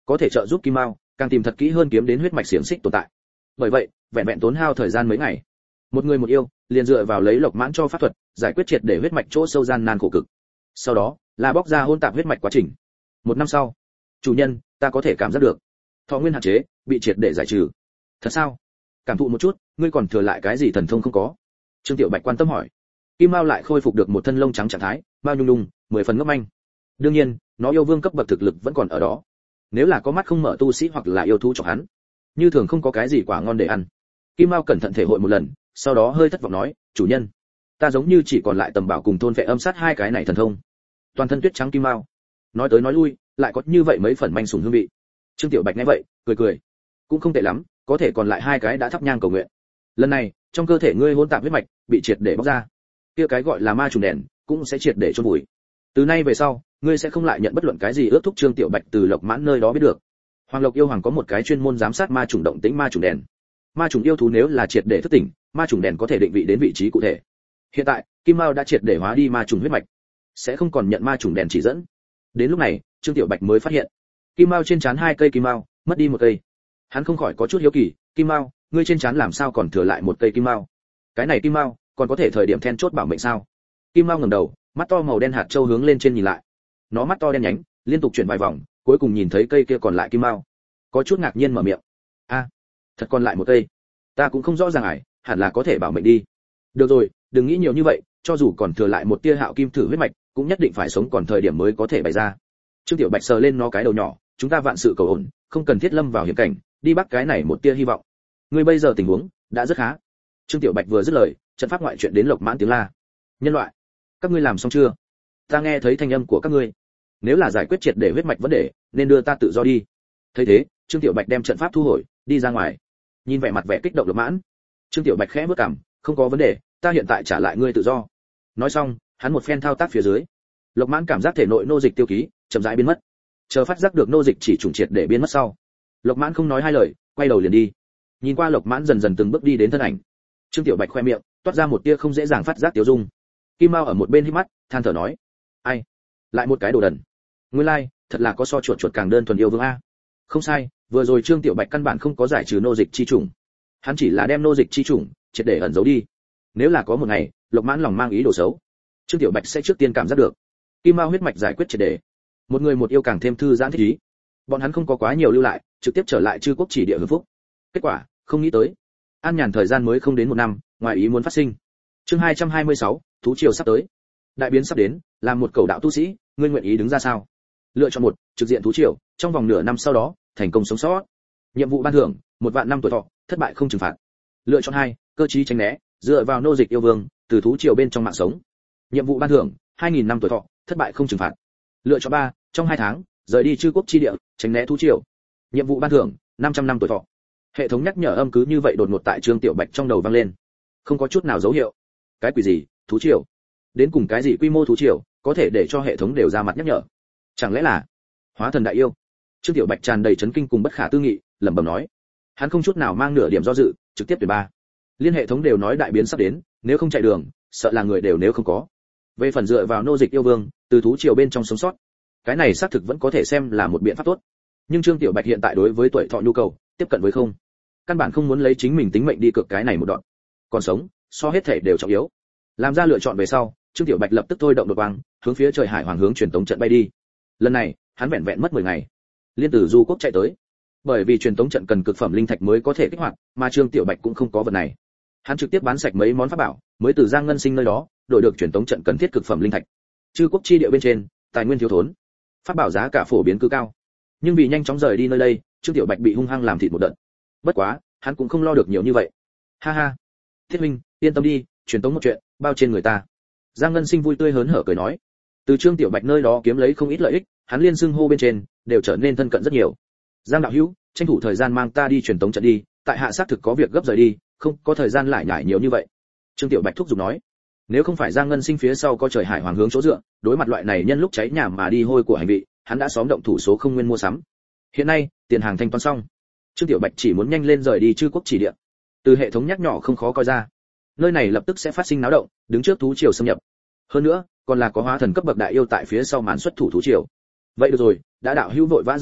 có thể trợ giúp Kim Mao càng tìm thật kỹ hơn kiếm đến huyết mạch xiềng xích tồn tại. Bởi vậy, vẹn vẹn tốn hao thời gian mấy ngày, một người một yêu liền dựa vào lấy Lộc Mãn cho pháp thuật, giải quyết triệt để huyết mạch chỗ sâu gian nan khổ cực. Sau đó, là bóc ra hôn tạp huyết mạch quá trình. Một năm sau, chủ nhân, ta có thể cảm giác được thọ nguyên hạn chế bị triệt để giải trừ. Thật sao? Cảm thụ một chút, ngươi còn thừa lại cái gì thần thông không có? Trương Tiểu Bạch quan tâm hỏi. Kim Mao lại khôi phục được một thân lông trắng trạng thái, bao nhung nhung, mười phần ngốc manh. Đương nhiên, nó yêu vương cấp bậc thực lực vẫn còn ở đó. Nếu là có mắt không mở tu sĩ hoặc là yêu thú chọc hắn, như thường không có cái gì quả ngon để ăn. Kim Mao cẩn thận thể hội một lần, sau đó hơi thất vọng nói, chủ nhân, ta giống như chỉ còn lại tầm bảo cùng thôn vệ âm sát hai cái này thần thông. Toàn thân tuyết trắng Kim Mao, nói tới nói lui, lại có như vậy mấy phần manh sủng hương vị. Trương Tiểu Bạch nghe vậy, cười cười, cũng không tệ lắm, có thể còn lại hai cái đã thắp nhang cầu nguyện. Lần này, trong cơ thể ngươi hỗn tạp huyết mạch bị triệt để bóc ra, kia cái gọi là ma trùng đèn cũng sẽ triệt để chôn vùi. Từ nay về sau, ngươi sẽ không lại nhận bất luận cái gì ước thúc. Trương Tiểu Bạch từ Lộc Mãn nơi đó biết được, Hoàng Lộc yêu hoàng có một cái chuyên môn giám sát ma trùng động tĩnh ma trùng đèn. Ma trùng yêu thú nếu là triệt để thức tỉnh, ma trùng đèn có thể định vị đến vị trí cụ thể. Hiện tại, Kim Mao đã triệt để hóa đi ma trùng huyết mạch, sẽ không còn nhận ma trùng đèn chỉ dẫn. Đến lúc này, Trương Tiểu Bạch mới phát hiện, Kim Mao trên trán hai cây kim mao, mất đi một cây. Hắn không khỏi có chút hiếu kỳ, Kim Mao, ngươi trên trán làm sao còn thừa lại một cây kim mao? Cái này kim mao, còn có thể thời điểm then chốt bảo mệnh sao? Kim Mao ngẩng đầu, mắt to màu đen hạt châu hướng lên trên nhìn lại. Nó mắt to đen nhánh, liên tục chuyển vài vòng, cuối cùng nhìn thấy cây kia còn lại kim mao, có chút ngạc nhiên mở miệng. A, thật còn lại một cây. Ta cũng không rõ ràng ải, hẳn là có thể bảo mệnh đi. Được rồi, đừng nghĩ nhiều như vậy, cho dù còn thừa lại một tia hạo kim thử huyết mạch, cũng nhất định phải sống còn thời điểm mới có thể bày ra. Trương Tiểu Bạch sờ lên nó cái đầu nhỏ, chúng ta vạn sự cầu ổn, không cần thiết lâm vào hiểm cảnh, đi bắt cái này một tia hy vọng. Ngươi bây giờ tình huống đã rất khá. Trương Tiểu Bạch vừa dứt lời, trận pháp ngoại chuyện đến Lộc Mãn tiếng la. Nhân loại, các ngươi làm xong chưa? Ta nghe thấy thanh âm của các ngươi. Nếu là giải quyết triệt để huyết mạch vấn đề, nên đưa ta tự do đi. Thấy thế, Trương Tiểu Bạch đem trận pháp thu hồi, đi ra ngoài. Nhìn vẻ mặt vẻ kích động Lộc Mãn, Trương Tiểu Bạch khẽ bước cằm, không có vấn đề, ta hiện tại trả lại ngươi tự do. Nói xong, hắn một phen thao tác phía dưới. Lộc Mãn cảm giác thể nội nô dịch tiêu ký chậm rãi biến mất. Chờ phát giác được nô dịch chỉ trùng triệt để biến mất sau, Lộc Mãn không nói hai lời, quay đầu liền đi. Nhìn qua Lộc Mãn dần dần từng bước đi đến thân ảnh, Trương Tiểu Bạch khoe miệng toát ra một tia không dễ dàng phát giác tiêu dung. Kim Mao ở một bên hít mắt, than thở nói: "Ai, lại một cái đồ đần. Nguyên lai, like, thật là có so chuột chuột càng đơn thuần yêu vương a." Không sai, vừa rồi Trương Tiểu Bạch căn bản không có giải trừ nô dịch chi trùng, hắn chỉ là đem nô dịch chi trùng triệt để ẩn giấu đi. Nếu là có một ngày, Lộc Mãn lòng mang ý đồ xấu, Trương Tiểu Bạch sẽ trước tiên cảm giác được Kim Mao huyết mạch giải quyết triệt để, một người một yêu càng thêm thư giãn thích ý. Bọn hắn không có quá nhiều lưu lại, trực tiếp trở lại Trư Quốc chỉ địa hưởng phúc. Kết quả, không nghĩ tới, an nhàn thời gian mới không đến một năm, ngoài ý muốn phát sinh. Chương hai trăm hai mươi sáu, thú triều sắp tới. Đại biến sắp đến, làm một cầu đạo tu sĩ, ngươi nguyện ý đứng ra sao? Lựa chọn một, trực diện thú triều, trong vòng nửa năm sau đó, thành công sống sót. Nhiệm vụ ban thưởng, một vạn năm tuổi thọ, thất bại không trừng phạt. Lựa chọn hai, cơ trí tránh né, dựa vào nô dịch yêu vương, từ thú triều bên trong mạng sống. Nhiệm vụ ban thưởng, hai nghìn năm tuổi thọ, thất bại không trừng phạt. Lựa chọn ba, trong hai tháng, rời đi Trư Quốc chi địa, tránh né thú triều. Nhiệm vụ ban thưởng, năm trăm năm tuổi thọ. Hệ thống nhắc nhở âm cứ như vậy đột ngột tại Trương Tiểu Bạch trong đầu vang lên, không có chút nào dấu hiệu. Cái quỷ gì, thú triều? Đến cùng cái gì quy mô thú triều, có thể để cho hệ thống đều ra mặt nhắc nhở? Chẳng lẽ là hóa thần đại yêu? Trương Tiểu Bạch tràn đầy chấn kinh cùng bất khả tư nghị, lẩm bẩm nói. Hắn không chút nào mang nửa điểm do dự, trực tiếp tuyển ba. Liên hệ thống đều nói đại biến sắp đến, nếu không chạy đường, sợ là người đều nếu không có. Về phần dựa vào nô dịch yêu vương, từ thú triều bên trong sống sót, cái này xác thực vẫn có thể xem là một biện pháp tốt. Nhưng Trương Tiểu Bạch hiện tại đối với tuổi thọ nhu cầu tiếp cận với không, căn bản không muốn lấy chính mình tính mệnh đi cược cái này một đoạn. Còn sống, so hết thể đều trọng yếu. Làm ra lựa chọn về sau, Trương Tiểu Bạch lập tức thôi động đột quang, hướng phía trời hải hoàng hướng truyền tống trận bay đi. Lần này, hắn vẹn vẹn mất mười ngày, liên từ du quốc chạy tới. Bởi vì truyền tống trận cần cực phẩm linh thạch mới có thể kích hoạt, mà Trương Tiểu Bạch cũng không có vật này. Hắn trực tiếp bán sạch mấy món pháp bảo, mới từ Giang Ngân Sinh nơi đó đổi được truyền tống trận cần thiết cực phẩm linh thạch. Trư Quốc chi địa bên trên, tài nguyên thiếu thốn, pháp bảo giá cả phổ biến cứ cao. Nhưng vì nhanh chóng rời đi nơi đây, Trương Tiểu Bạch bị hung hăng làm thịt một đợt. Bất quá, hắn cũng không lo được nhiều như vậy. Ha ha, Thiết huynh, yên tâm đi, truyền tống một chuyện, bao trên người ta. Giang Ngân Sinh vui tươi hớn hở cười nói. Từ Trương Tiểu Bạch nơi đó kiếm lấy không ít lợi ích, hắn liên xưng hô bên trên đều trở nên thân cận rất nhiều. Giang đạo hữu, tranh thủ thời gian mang ta đi truyền tống trận đi, tại hạ xác thực có việc gấp rời đi, không có thời gian lại nhải nhiều như vậy. Trương Tiểu Bạch thúc giục nói. Nếu không phải Giang Ngân Sinh phía sau có trời hải hoàng hướng chỗ dựa, đối mặt loại này nhân lúc cháy nhà mà đi hôi của hành vị, hắn đã xóm động thủ số không nguyên mua sắm. Hiện nay, tiền hàng thanh toán xong, Trương Tiểu Bạch chỉ muốn nhanh lên rời đi Trư Quốc chỉ địa. Từ hệ thống nhắc nhỏ không khó coi ra, nơi này lập tức sẽ phát sinh náo động, đứng trước thú triều xâm nhập. Hơn nữa, còn là có hóa thần cấp bậc đại yêu tại phía sau màn xuất thủ thú triều. Vậy được rồi, đã đạo hữu vội vã rời đi,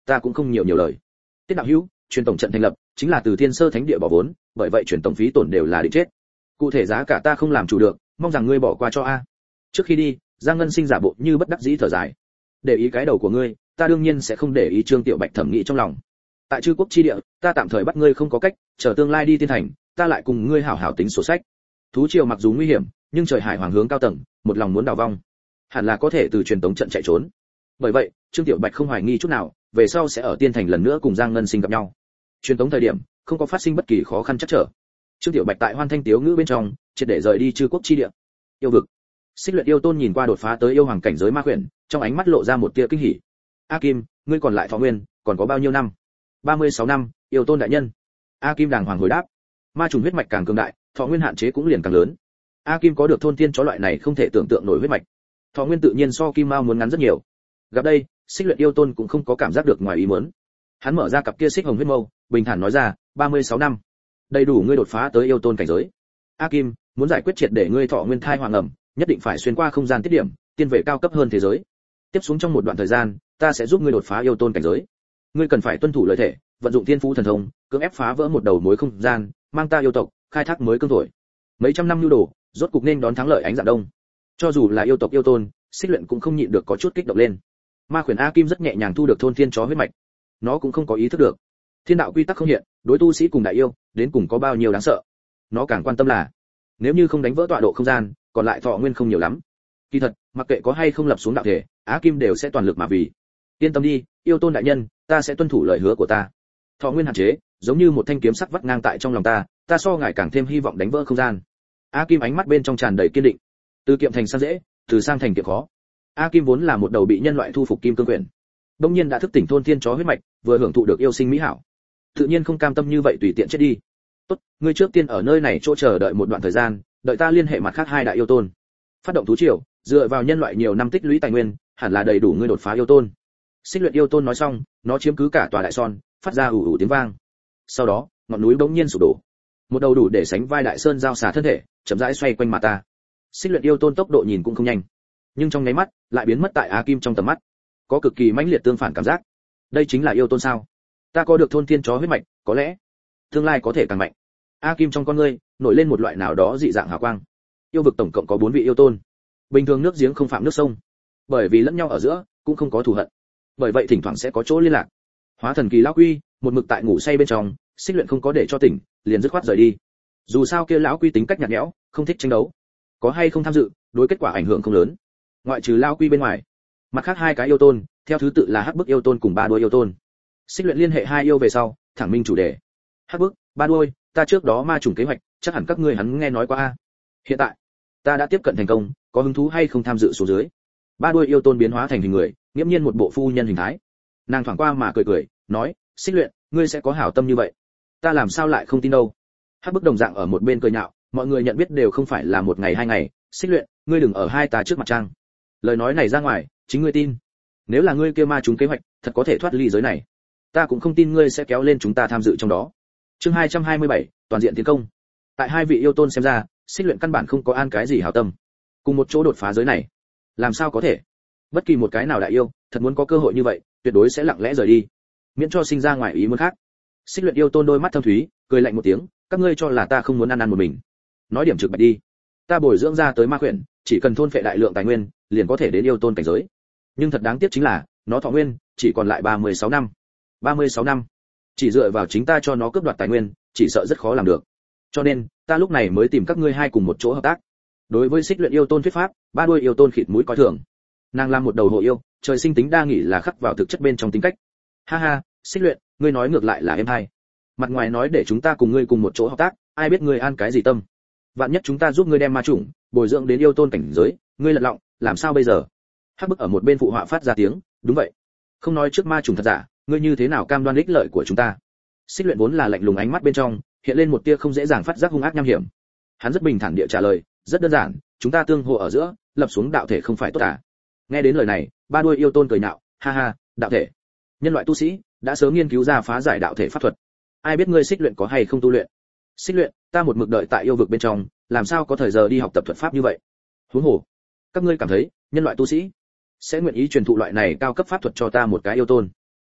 ta cũng không nhiều nhiều lời. Tiết đạo hữu, truyền tổng trận thành lập chính là từ thiên sơ thánh địa bỏ vốn, bởi vậy truyền tổng phí tổn đều là định chết. Cụ thể giá cả ta không làm chủ được, mong rằng ngươi bỏ qua cho a. Trước khi đi, Giang Ngân Sinh giả bộ như bất đắc dĩ thở dài. Để ý cái đầu của ngươi, ta đương nhiên sẽ không để ý. Trương Tiểu Bạch thẩm nghĩ trong lòng. Tại Trư Quốc chi địa, ta tạm thời bắt ngươi không có cách, chờ tương lai đi tiên thành, ta lại cùng ngươi hảo hảo tính sổ sách. Thú triều mặc dù nguy hiểm, nhưng trời hải hoàng hướng cao tầng, một lòng muốn đào vong, hẳn là có thể từ truyền tống trận chạy trốn. Bởi vậy, Trương Tiểu Bạch không hoài nghi chút nào, về sau sẽ ở tiên thành lần nữa cùng Giang Ngân Sinh gặp nhau. Truyền tống thời điểm, không có phát sinh bất kỳ khó khăn chắc trở. Trương Tiểu Bạch tại Hoan Thanh Tiếu ngữ bên trong, triệt để rời đi Trư Quốc chi địa. Yêu vực. Xích Luyện yêu tôn nhìn qua đột phá tới yêu hoàng cảnh giới ma quyển, trong ánh mắt lộ ra một tia kinh hỉ. A Kim, ngươi còn lại thọ nguyên, còn có bao nhiêu năm? ba mươi sáu năm, yêu tôn đại nhân. A Kim đàng hoàng hồi đáp. Ma trùng huyết mạch càng cường đại, thọ nguyên hạn chế cũng liền càng lớn. A Kim có được thôn tiên chó loại này không thể tưởng tượng nổi huyết mạch, thọ nguyên tự nhiên so Kim Mao muốn ngắn rất nhiều. Gặp đây, Xích Luyện yêu tôn cũng không có cảm giác được ngoài ý muốn. Hắn mở ra cặp kia xích hồng huyết mâu, bình thản nói ra, ba mươi sáu năm, đầy đủ ngươi đột phá tới yêu tôn cảnh giới. A Kim, muốn giải quyết triệt để ngươi thọ nguyên thai hoàng ẩm, nhất định phải xuyên qua không gian tiết điểm, tiên về cao cấp hơn thế giới. Tiếp xuống trong một đoạn thời gian, ta sẽ giúp ngươi đột phá yêu tôn cảnh giới. Ngươi cần phải tuân thủ lời thể, vận dụng tiên phú thần thông, cưỡng ép phá vỡ một đầu mối không gian, mang ta yêu tộc khai thác mới cương thổi. Mấy trăm năm nhu đồ, rốt cục nên đón thắng lợi ánh dạng đông. Cho dù là yêu tộc yêu tôn, Xích Luyện cũng không nhịn được có chút kích động lên. Ma khuyển A Kim rất nhẹ nhàng thu được thôn thiên chó huyết mạch, nó cũng không có ý thức được thiên đạo quy tắc không hiện, đối tu sĩ cùng đại yêu đến cùng có bao nhiêu đáng sợ. Nó càng quan tâm là nếu như không đánh vỡ tọa độ không gian, còn lại thọ nguyên không nhiều lắm. Kỳ thật, mặc kệ có hay không lập xuống đạo thể, Á Kim đều sẽ toàn lực mà vì. Yên tâm đi, yêu tôn đại nhân, ta sẽ tuân thủ lời hứa của ta. Thọ nguyên hạn chế, giống như một thanh kiếm sắc vắt ngang tại trong lòng ta, ta so ngài càng thêm hy vọng đánh vỡ không gian. A Kim ánh mắt bên trong tràn đầy kiên định. Từ kiệm thành sang dễ, từ sang thành kiệm khó. A Kim vốn là một đầu bị nhân loại thu phục kim cương quyển, đông nhiên đã thức tỉnh thôn thiên chó huyết mạch, vừa hưởng thụ được yêu sinh mỹ hảo, tự nhiên không cam tâm như vậy tùy tiện chết đi. Tốt, ngươi trước tiên ở nơi này chỗ chờ đợi một đoạn thời gian, đợi ta liên hệ mặt khác hai đại yêu tôn, phát động thú triều, dựa vào nhân loại nhiều năm tích lũy tài nguyên, hẳn là đầy đủ ngươi đột phá yêu tôn. Xích Luyện yêu tôn nói xong, nó chiếm cứ cả tòa đại son, phát ra ủ ủ tiếng vang. Sau đó, ngọn núi bỗng nhiên sụp đổ, một đầu đủ để sánh vai đại sơn giao xà thân thể, chậm rãi xoay quanh mà ta. Xích Luyện yêu tôn tốc độ nhìn cũng không nhanh, nhưng trong nháy mắt lại biến mất tại Á Kim trong tầm mắt, có cực kỳ mãnh liệt tương phản cảm giác. Đây chính là yêu tôn sao? Ta có được thôn thiên chó huyết mạch, có lẽ tương lai có thể càng mạnh. A Kim trong con ngươi nổi lên một loại nào đó dị dạng hào quang. Yêu vực tổng cộng có bốn vị yêu tôn, bình thường nước giếng không phạm nước sông, bởi vì lẫn nhau ở giữa cũng không có thù hận, bởi vậy thỉnh thoảng sẽ có chỗ liên lạc. Hóa thần kỳ lão quy một mực tại ngủ say bên trong, Xích Luyện không có để cho tỉnh, liền dứt khoát rời đi. Dù sao kia lão quy tính cách nhạt nhẽo, không thích tranh đấu, có hay không tham dự, đối kết quả ảnh hưởng không lớn. Ngoại trừ lão quy bên ngoài, mặt khác hai cái yêu tôn, theo thứ tự là Hắc Bức yêu tôn cùng Ba Đuôi yêu tôn. Xích Luyện liên hệ hai yêu về sau, thẳng minh chủ đề. Hắc Bức, Ba Đuôi, ta trước đó ma trùng kế hoạch, chắc hẳn các ngươi hắn nghe nói qua a. Hiện tại, ta đã tiếp cận thành công, có hứng thú hay không tham dự số dưới? Ba Đuôi yêu tôn biến hóa thành hình người, nghiễm nhiên một bộ phu nhân hình thái. Nàng thoảng qua mà cười cười, nói, Xích Luyện, ngươi sẽ có hảo tâm như vậy, ta làm sao lại không tin đâu. Hắc Bức đồng dạng ở một bên cười nhạo, mọi người nhận biết đều không phải là một ngày hai ngày, Xích Luyện, ngươi đừng ở hai ta trước mặt trang. Lời nói này ra ngoài, chính ngươi tin. Nếu là ngươi kia ma trùng kế hoạch, thật có thể thoát ly giới này, ta cũng không tin ngươi sẽ kéo lên chúng ta tham dự trong đó. Chương hai trăm hai mươi bảy, toàn diện tiến công. Tại hai vị yêu tôn xem ra, Xích Luyện căn bản không có an cái gì hảo tâm, cùng một chỗ đột phá giới này, làm sao có thể? Bất kỳ một cái nào đại yêu, thật muốn có cơ hội như vậy, tuyệt đối sẽ lặng lẽ rời đi, miễn cho sinh ra ngoài ý muốn khác. Xích Luyện yêu tôn đôi mắt thâm thúy, cười lạnh một tiếng, các ngươi cho là ta không muốn ăn ăn một mình? Nói điểm trực bạch đi. Ta bồi dưỡng ra tới ma quyển, chỉ cần thôn phệ đại lượng tài nguyên, liền có thể đến yêu tôn cảnh giới. Nhưng thật đáng tiếc chính là, nó thọ nguyên chỉ còn lại ba mươi sáu năm. ba mươi sáu năm, chỉ dựa vào chính ta cho nó cướp đoạt tài nguyên, chỉ sợ rất khó làm được. Cho nên, ta lúc này mới tìm các ngươi hai cùng một chỗ hợp tác. Đối với Xích Luyện yêu tôn thuyết pháp, Ba Đuôi yêu tôn khịt mũi coi thường. Nàng làm một đầu hộ yêu, trời sinh tính đa nghị là khắc vào thực chất bên trong tính cách. Ha ha, Xích Luyện, ngươi nói ngược lại là em hay. Mặt ngoài nói để chúng ta cùng ngươi cùng một chỗ hợp tác, ai biết ngươi an cái gì tâm? Vạn nhất chúng ta giúp ngươi đem ma chủng bồi dưỡng đến yêu tôn cảnh giới, ngươi lật lọng, làm sao bây giờ? Hắc Bức ở một bên phụ họa phát ra tiếng, đúng vậy. Không nói trước ma chủng thật giả, ngươi như thế nào cam đoan ích lợi của chúng ta? Xích Luyện vốn là lạnh lùng, ánh mắt bên trong hiện lên một tia không dễ dàng phát giác hung ác nham hiểm. Hắn rất bình thản địa trả lời, rất đơn giản, chúng ta tương hỗ ở giữa, lập xuống đạo thể không phải tốt à? Nghe đến lời này, Ba Đuôi yêu tôn cười nhạo, ha ha, đạo thể? Nhân loại tu sĩ đã sớm nghiên cứu ra phá giải đạo thể pháp thuật, ai biết ngươi Xích Luyện có hay không tu luyện? Xích Luyện, ta một mực đợi tại yêu vực bên trong, làm sao có thời giờ đi học tập thuật pháp như vậy? Huống hồ, các ngươi cảm thấy nhân loại tu sĩ sẽ nguyện ý truyền thụ loại này cao cấp pháp thuật cho ta một cái yêu tôn?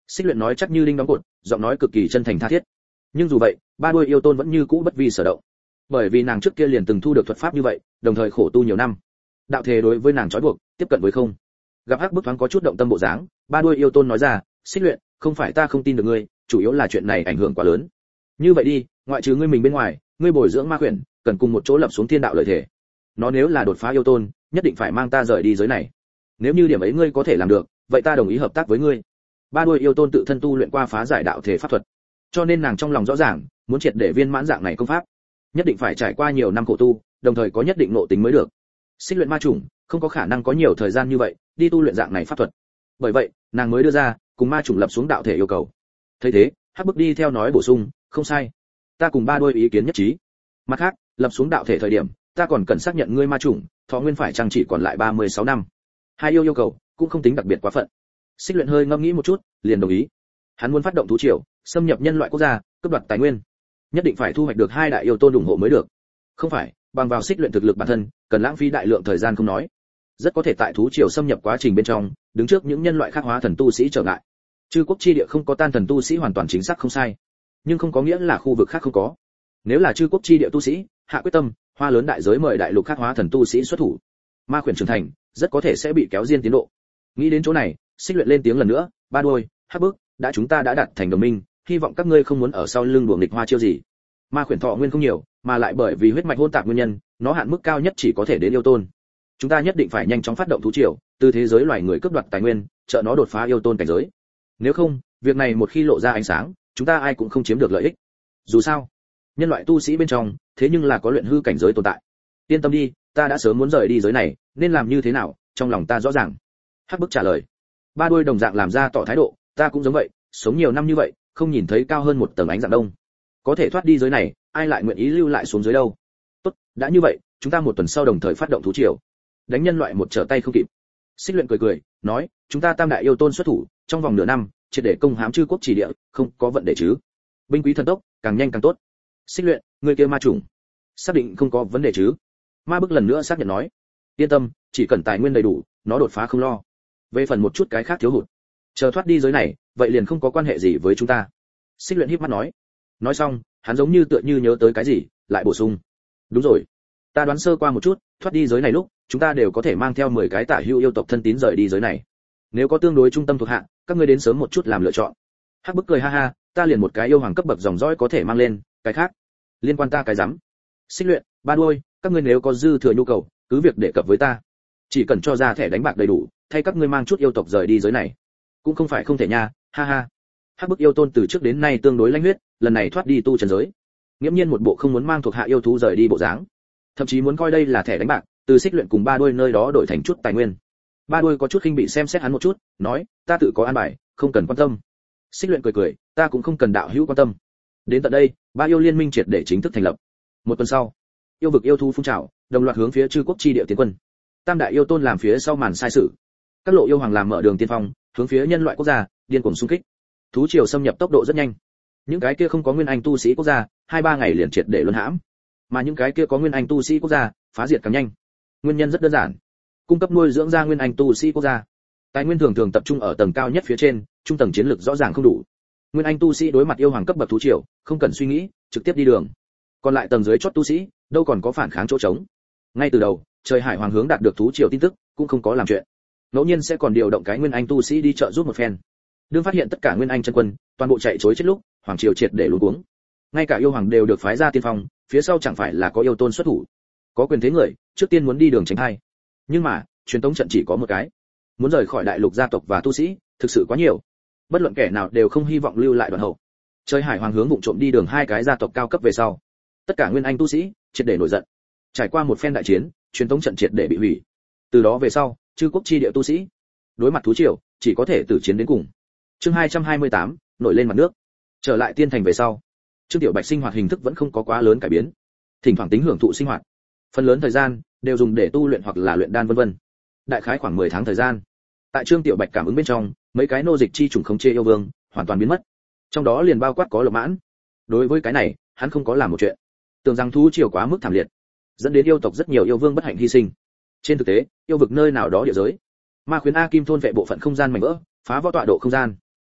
Xích Luyện nói chắc như đinh đóng cột, giọng nói cực kỳ chân thành tha thiết. Nhưng dù vậy, ba đuôi yêu tôn vẫn như cũ bất vi sở động. Bởi vì nàng trước kia liền từng thu được thuật pháp như vậy, đồng thời khổ tu nhiều năm. Đạo thể đối với nàng trói buộc, tiếp cận với không. Gặp Hắc Bức thoáng có chút động tâm bộ dáng, ba đuôi yêu tôn nói ra, Xích Luyện, không phải ta không tin được ngươi, chủ yếu là chuyện này ảnh hưởng quá lớn. Như vậy đi, ngoại trừ ngươi mình bên ngoài, ngươi bồi dưỡng ma quyển, cần cùng một chỗ lập xuống thiên đạo lợi thể. Nó nếu là đột phá yêu tôn, nhất định phải mang ta rời đi giới này. Nếu như điểm ấy ngươi có thể làm được, vậy ta đồng ý hợp tác với ngươi. Ba đuôi yêu tôn tự thân tu luyện qua phá giải đạo thể pháp thuật, cho nên nàng trong lòng rõ ràng, muốn triệt để viên mãn dạng này công pháp, nhất định phải trải qua nhiều năm khổ tu, đồng thời có nhất định nội tính mới được. Xích Luyện ma chủng không có khả năng có nhiều thời gian như vậy đi tu luyện dạng này pháp thuật. Bởi vậy, nàng mới đưa ra cùng ma chủng lập xuống đạo thể yêu cầu. Thấy thế, Hắc Bức đi theo nói bổ sung, không sai, ta cùng ba đuôi ý kiến nhất trí. Mặt khác, lập xuống đạo thể thời điểm, ta còn cần xác nhận ngươi ma chủng thọ nguyên phải chăng chỉ còn lại ba mươi sáu năm. Hai yêu yêu cầu cũng không tính đặc biệt quá phận. Xích Luyện hơi ngẫm nghĩ một chút, liền đồng ý. Hắn muốn phát động thú triều, xâm nhập nhân loại quốc gia, cướp đoạt tài nguyên, nhất định phải thu hoạch được hai đại yêu tôn ủng hộ mới được. Không phải, bằng vào Xích Luyện thực lực bản thân, cần lãng phí đại lượng thời gian không nói, rất có thể tại thú triều xâm nhập quá trình bên trong, đứng trước những nhân loại khác hóa thần tu sĩ trở ngại. Chư quốc chi địa không có tan thần tu sĩ hoàn toàn chính xác không sai, nhưng không có nghĩa là khu vực khác không có. Nếu là chư quốc chi địa tu sĩ hạ quyết tâm, hoa lớn đại giới mời đại lục khác hóa thần tu sĩ xuất thủ, ma khuyển trưởng thành rất có thể sẽ bị kéo riêng tiến độ. Nghĩ đến chỗ này, Xích Luyện lên tiếng lần nữa, ba đuôi, Hắc Bức, đã chúng ta đã đạt thành đồng minh, hy vọng các ngươi không muốn ở sau lưng đùa nghịch hoa chiêu gì. Ma khuyển thọ nguyên không nhiều, mà lại bởi vì huyết mạch hôn tạp nguyên nhân, nó hạn mức cao nhất chỉ có thể đến yêu tôn. Chúng ta nhất định phải nhanh chóng phát động thú triều, từ thế giới loài người cướp đoạt tài nguyên, trợ nó đột phá yêu tôn cảnh giới. Nếu không, việc này một khi lộ ra ánh sáng, chúng ta ai cũng không chiếm được lợi ích. Dù sao, nhân loại tu sĩ bên trong, thế nhưng là có luyện hư cảnh giới tồn tại. Yên tâm đi, ta đã sớm muốn rời đi giới này, nên làm như thế nào, trong lòng ta rõ ràng. Hắc Bức trả lời. Ba đuôi đồng dạng làm ra tỏ thái độ, ta cũng giống vậy, sống nhiều năm như vậy, không nhìn thấy cao hơn một tầng ánh dạng đông. Có thể thoát đi giới này, ai lại nguyện ý lưu lại xuống dưới đâu? Tốt, đã như vậy, chúng ta một tuần sau đồng thời phát động thú triều, đánh nhân loại một trở tay không kịp. Xích Luyện cười cười, nói, chúng ta tam đại yêu tôn xuất thủ, trong vòng nửa năm, triệt để công hãm chư quốc chỉ địa, không có vấn đề chứ? Binh quý thần tốc, càng nhanh càng tốt. Xích Luyện, người kia ma trùng, xác định không có vấn đề chứ? Ma Bức lần nữa xác nhận nói, yên tâm, chỉ cần tài nguyên đầy đủ, nó đột phá không lo. Về phần một chút cái khác thiếu hụt, chờ thoát đi giới này, vậy liền không có quan hệ gì với chúng ta. Xích Luyện híp mắt nói. Nói xong, hắn giống như tựa như nhớ tới cái gì, lại bổ sung, đúng rồi, ta đoán sơ qua một chút, thoát đi giới này lúc, chúng ta đều có thể mang theo mười cái tả hữu yêu tộc thân tín rời đi giới này. Nếu có tương đối trung tâm thuộc hạ, các ngươi đến sớm một chút làm lựa chọn. Hắc Bức cười ha ha, ta liền một cái yêu hoàng cấp bậc dòng dõi có thể mang lên, cái khác liên quan ta cái rắm. Xích Luyện, ba đuôi, các ngươi nếu có dư thừa nhu cầu, cứ việc đề cập với ta. Chỉ cần cho ra thẻ đánh bạc đầy đủ, thay các ngươi mang chút yêu tộc rời đi giới này, cũng không phải không thể nha, ha ha. Hắc Bức yêu tôn từ trước đến nay tương đối lãnh huyết, lần này thoát đi tu trần giới, nghiễm nhiên một bộ không muốn mang thuộc hạ yêu thú rời đi bộ dáng, thậm chí muốn coi đây là thẻ đánh bạc, từ Xích Luyện cùng ba đuôi nơi đó đổi thành chút tài nguyên. Ba đuôi có chút khinh bị xem xét hắn một chút, nói, ta tự có an bài, không cần quan tâm. Xích Luyện cười cười, ta cũng không cần đạo hữu quan tâm. Đến tận đây, ba yêu liên minh triệt để chính thức thành lập. Một tuần sau, yêu vực yêu thú phun trào, đồng loạt hướng phía chư quốc chi địa tiến quân. Tam đại yêu tôn làm phía sau màn sai sự, các lộ yêu hoàng làm mở đường tiên phong, hướng phía nhân loại quốc gia điên cuồng xung kích. Thú triều xâm nhập tốc độ rất nhanh. Những cái kia không có nguyên anh tu sĩ quốc gia, hai ba ngày liền triệt để luân hãm, mà những cái kia có nguyên anh tu sĩ quốc gia, phá diệt càng nhanh. Nguyên nhân rất đơn giản, cung cấp nuôi dưỡng ra nguyên anh tu sĩ quốc gia, tài nguyên thường thường tập trung ở tầng cao nhất phía trên, trung tầng chiến lược rõ ràng không đủ. Nguyên anh tu sĩ đối mặt yêu hoàng cấp bậc thú triều, không cần suy nghĩ, trực tiếp đi đường. Còn lại tầng dưới chót tu sĩ, đâu còn có phản kháng chỗ trống. Ngay từ đầu, trời hải hoàng hướng đạt được thú triều tin tức, cũng không có làm chuyện. Ngẫu nhiên sẽ còn điều động cái nguyên anh tu sĩ đi trợ giúp một phen. Đương phát hiện tất cả nguyên anh chân quân, toàn bộ chạy trối chết lúc, hoàng triều triệt để luống cuống. Ngay cả yêu hoàng đều được phái ra tiên phong, phía sau chẳng phải là có yêu tôn xuất thủ. Có quyền thế người, trước tiên muốn đi đường tránh hai. Nhưng mà, truyền tống trận chỉ có một cái. Muốn rời khỏi đại lục gia tộc và tu sĩ, thực sự quá nhiều. Bất luận kẻ nào đều không hy vọng lưu lại đoạn hậu. Trời hải hoàng hướng vụng trộm đi đường hai cái gia tộc cao cấp về sau. Tất cả nguyên anh tu sĩ, triệt để nổi giận. Trải qua một phen đại chiến, truyền tống trận triệt để bị hủy. Từ đó về sau, chư quốc chi địa tu sĩ, đối mặt thú triều, chỉ có thể tử chiến đến cùng. Chương hai trăm hai mươi tám, nổi lên mặt nước. Trở lại tiên thành về sau, Trương Tiểu Bạch sinh hoạt hình thức vẫn không có quá lớn cải biến. Thỉnh thoảng tính hưởng thụ sinh hoạt, phần lớn thời gian đều dùng để tu luyện hoặc là luyện đan vân vân. Đại khái khoảng mười tháng thời gian, tại Trương Tiểu Bạch cảm ứng bên trong, mấy cái nô dịch chi trùng khống chế yêu vương hoàn toàn biến mất. Trong đó liền bao quát có Lộc Mãn. Đối với cái này, hắn không có làm một chuyện. Tưởng rằng thú triều quá mức thảm liệt, dẫn đến yêu tộc rất nhiều yêu vương bất hạnh hy sinh. Trên thực tế, yêu vực nơi nào đó địa giới, ma khuyến A Kim thôn vệ bộ phận không gian mảnh vỡ, phá võ tọa độ không gian.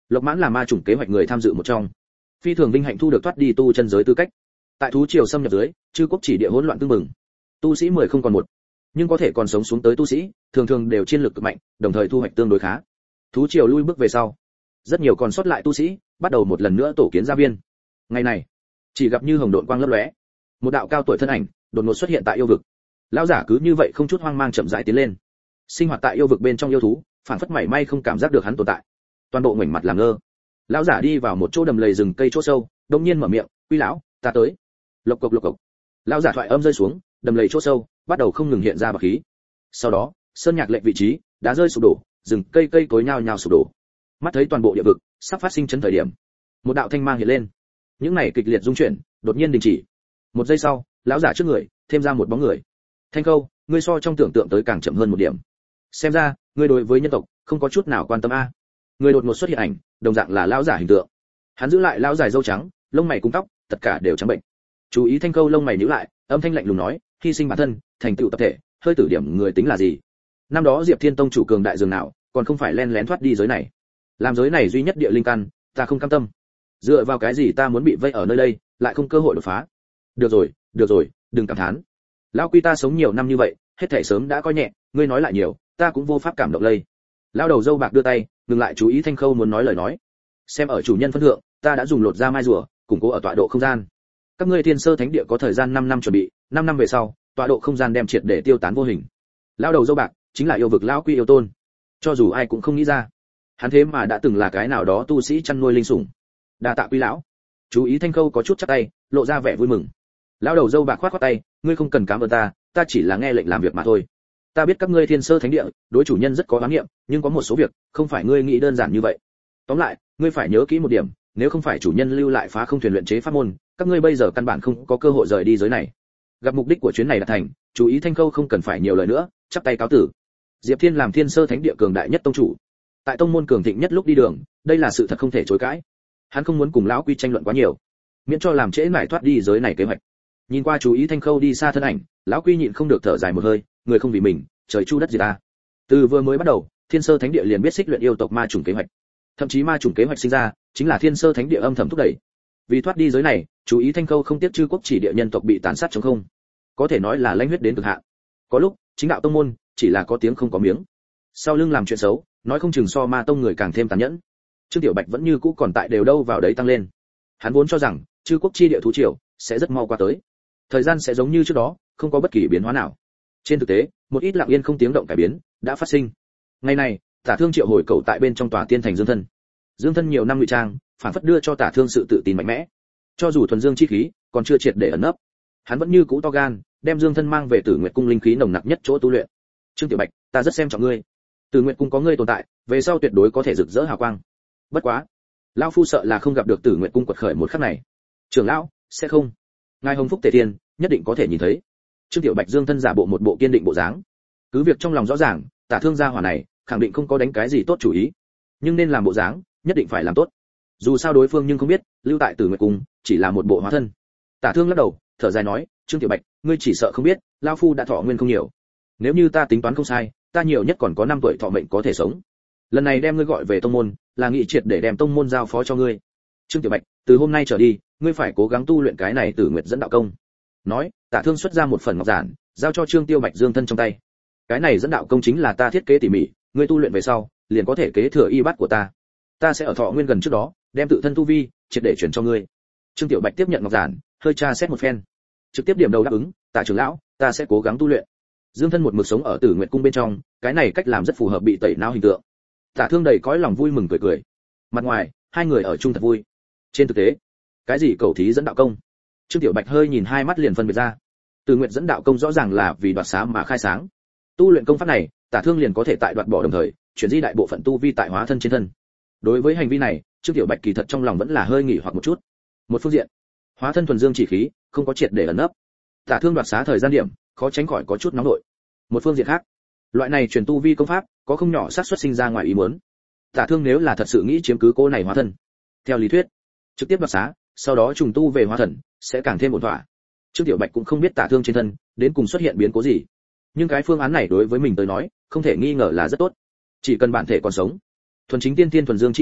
Lộc Mãn là ma chủng kế hoạch người tham dự một trong, phi thường vinh hạnh thu được thoát đi tu chân giới tư cách. Tại thú triều xâm nhập dưới, chư quốc chỉ địa hỗn loạn tương mừng, tu sĩ mười không còn một, nhưng có thể còn sống xuống tới tu sĩ thường thường đều chiến lực cực mạnh, đồng thời thu hoạch tương đối khá. Thú triều lui bước về sau, rất nhiều còn sót lại tu sĩ bắt đầu một lần nữa tổ kiến gia viên. Ngày này, chỉ gặp như hồng độn quang lấp lóe, một đạo cao tuổi thân ảnh đột ngột xuất hiện tại yêu vực. Lão giả cứ như vậy không chút hoang mang chậm rãi tiến lên, sinh hoạt tại yêu vực bên trong yêu thú phản phất mảy may không cảm giác được hắn tồn tại, toàn bộ ngoảnh mặt làm ngơ. Lão giả đi vào một chỗ đầm lầy rừng cây chỗ sâu, đột nhiên mở miệng, "Quy lão, ta tới." Lộc cộc lộc cộc. Lão giả thoại âm rơi xuống, đầm lầy chỗ sâu bắt đầu không ngừng hiện ra bạc khí. Sau đó, sơn nhạc lệnh vị trí đã rơi sụp đổ, rừng cây cây cối nhao nhao sụp đổ. Mắt thấy toàn bộ địa vực sắp phát sinh chấn thời điểm, một đạo thanh mang hiện lên. Những này kịch liệt rung chuyển đột nhiên đình chỉ. Một giây sau, lão giả trước người thêm ra một bóng người. Thanh Khâu, ngươi so trong tưởng tượng tới càng chậm hơn một điểm. Xem ra, ngươi đối với nhân tộc không có chút nào quan tâm a. Người đột ngột xuất hiện ảnh, đồng dạng là lão giả hình tượng. Hắn giữ lại lão dài râu trắng, lông mày cùng tóc, tất cả đều trắng bệnh. Chú ý Thanh Khâu lông mày nhíu lại, âm thanh lạnh lùng nói, hy sinh bản thân, thành tựu tập thể, hơi tử điểm người tính là gì? Năm đó Diệp Thiên Tông chủ cường đại dường nào, còn không phải len lén thoát đi giới này. Làm giới này duy nhất địa linh căn, ta không cam tâm. Dựa vào cái gì ta muốn bị vây ở nơi đây, lại không cơ hội đột phá? Được rồi, được rồi, đừng cảm thán. Lão Quy ta sống nhiều năm như vậy, hết thảy sớm đã coi nhẹ, ngươi nói lại nhiều, ta cũng vô pháp cảm động lây. Lão đầu dâu bạc đưa tay, ngừng lại chú ý Thanh Khâu muốn nói lời nói. Xem ở chủ nhân phân thượng, ta đã dùng lột ra mai rùa, củng cố ở tọa độ không gian. Các ngươi Thiên Sơ Thánh Địa có thời gian năm năm chuẩn bị, năm năm về sau, tọa độ không gian đem triệt để tiêu tán vô hình. Lão đầu dâu bạc chính là yêu vực lão Quy yêu tôn. Cho dù ai cũng không nghĩ ra, hắn thế mà đã từng là cái nào đó tu sĩ chăn nuôi linh sủng. Đa tạ Quy lão. Chú ý Thanh Khâu có chút chắp tay, lộ ra vẻ vui mừng. Lão đầu dâu bạc khoát khoát tay, ngươi không cần cảm ơn ta, ta chỉ là nghe lệnh làm việc mà thôi. Ta biết các ngươi Thiên Sơ Thánh Địa đối chủ nhân rất có oán niệm, nhưng có một số việc không phải ngươi nghĩ đơn giản như vậy. Tóm lại, ngươi phải nhớ kỹ một điểm, nếu không phải chủ nhân lưu lại phá không thuyền luyện chế pháp môn, các ngươi bây giờ căn bản không có cơ hội rời đi giới này. Gặp mục đích của chuyến này đã thành, chú ý Thanh Khâu không cần phải nhiều lời nữa, chắp tay cáo tử. Diệp Thiên làm Thiên Sơ Thánh Địa cường đại nhất tông chủ, tại tông môn cường thịnh nhất lúc đi đường, đây là sự thật không thể chối cãi. Hắn không muốn cùng lão Quy tranh luận quá nhiều, miễn cho làm trễ nải thoát đi giới này kế hoạch. Nhìn qua chú ý Thanh Khâu đi xa thân ảnh, lão Quy nhịn không được thở dài một hơi, người không vì mình, trời chu đất diệt ta. Từ vừa mới bắt đầu, Thiên Sơ Thánh Địa liền biết xích luyện yêu tộc ma chủng kế hoạch, thậm chí ma chủng kế hoạch sinh ra chính là Thiên Sơ Thánh Địa âm thầm thúc đẩy. Vì thoát đi giới này, chú ý Thanh Khâu không tiếc chư quốc chỉ địa nhân tộc bị tàn sát trống không, có thể nói là lãnh huyết đến cực hạn. Có lúc, chính đạo tông môn chỉ là có tiếng không có miếng, sau lưng làm chuyện xấu, nói không chừng so ma tông người càng thêm tàn nhẫn. Trương Tiểu Bạch vẫn như cũ còn tại đều đâu vào đấy tăng lên. Hắn vốn cho rằng chư quốc chi địa thú triều sẽ rất mau qua tới, thời gian sẽ giống như trước đó, không có bất kỳ biến hóa nào. Trên thực tế, một ít lặng yên không tiếng động cải biến đã phát sinh. Ngày này, Tả Thương triệu hồi cầu tại bên trong tòa tiên thành Dương Thân. Dương Thân nhiều năm ngụy trang, phản phất đưa cho Tả Thương sự tự tin mạnh mẽ. Cho dù thuần dương chi khí còn chưa triệt để ẩn nấp, hắn vẫn như cũ to gan, đem Dương Thân mang về Tử Nguyệt cung linh khí nồng nặc nhất chỗ tu luyện. Trương Tiểu Bạch, ta rất xem trọng ngươi. Tử Nguyệt cung có ngươi tồn tại, về sau tuyệt đối có thể rực rỡ hào quang. Bất quá, lão phu sợ là không gặp được Tử Nguyệt cung quật khởi một khắc này. Trưởng lão, sẽ không. Ngài Hồng Phúc Tề Thiên, nhất định có thể nhìn thấy. Trương Tiểu Bạch Dương Thân giả bộ một bộ kiên định bộ dáng. Cứ việc trong lòng rõ ràng, Tả Thương gia hỏa này khẳng định không có đánh cái gì tốt chủ ý, nhưng nên làm bộ dáng, nhất định phải làm tốt. Dù sao đối phương nhưng không biết, lưu tại Tử Nguyệt cung chỉ là một bộ hóa thân. Tả Thương lắc đầu, thở dài nói, Trương Tiểu Bạch, ngươi chỉ sợ không biết, lão phu đã thọ nguyên không nhiều. Nếu như ta tính toán không sai, ta nhiều nhất còn có năm tuổi thọ mệnh có thể sống. Lần này đem ngươi gọi về tông môn, là nghị triệt để đem tông môn giao phó cho ngươi. Trương Tiểu Bạch, từ hôm nay trở đi, ngươi phải cố gắng tu luyện cái này Tử Nguyệt dẫn đạo công. Nói, Tả Thương xuất ra một phần ngọc giản, giao cho Trương Tiêu Bạch Dương Thân trong tay. Cái này dẫn đạo công chính là ta thiết kế tỉ mỉ, ngươi tu luyện về sau, liền có thể kế thừa y bát của ta. Ta sẽ ở thọ nguyên gần trước đó, đem tự thân tu vi triệt để chuyển cho ngươi. Trương Tiểu Bạch tiếp nhận ngọc giản, hơi tra xét một phen, trực tiếp điểm đầu đáp ứng, Tả trưởng lão, ta sẽ cố gắng tu luyện. Dương Thân một mực sống ở Tử Nguyệt cung bên trong, cái này cách làm rất phù hợp bị tẩy não hình tượng. Tả Thương đầy cõi lòng vui mừng cười cười. Mặt ngoài, hai người ở chung thật vui. Trên thực tế, cái gì cầu thí dẫn đạo công? Trương Tiểu Bạch hơi nhìn hai mắt liền phân biệt ra. Tử Nguyệt dẫn đạo công rõ ràng là vì đoạt xá mà khai sáng. Tu luyện công pháp này, Tả Thương liền có thể tại đoạt bỏ đồng thời, chuyển di đại bộ phận tu vi tại hóa thân trên thân. Đối với hành vi này, Trương Tiểu Bạch kỳ thật trong lòng vẫn là hơi nghỉ hoặc một chút. Một phương diện, hóa thân thuần dương chỉ khí, không có triệt để ẩn nấp. Tả Thương đoạt xá thời gian điểm, khó tránh khỏi có chút nóng nổi. Một phương diện khác, loại này truyền tu vi công pháp, có không nhỏ xác suất sinh ra ngoài ý muốn. Tả Thương nếu là thật sự nghĩ chiếm cứ cô này hóa thân, theo lý thuyết, trực tiếp đoạt xá, sau đó trùng tu về hóa thần, sẽ càng thêm ổn thỏa. Trương Tiểu Bạch cũng không biết Tả Thương trên thân đến cùng xuất hiện biến cố gì, nhưng cái phương án này đối với mình tới nói, không thể nghi ngờ là rất tốt. Chỉ cần bản thể còn sống, thuần chính tiên tiên thuần dương chi khí,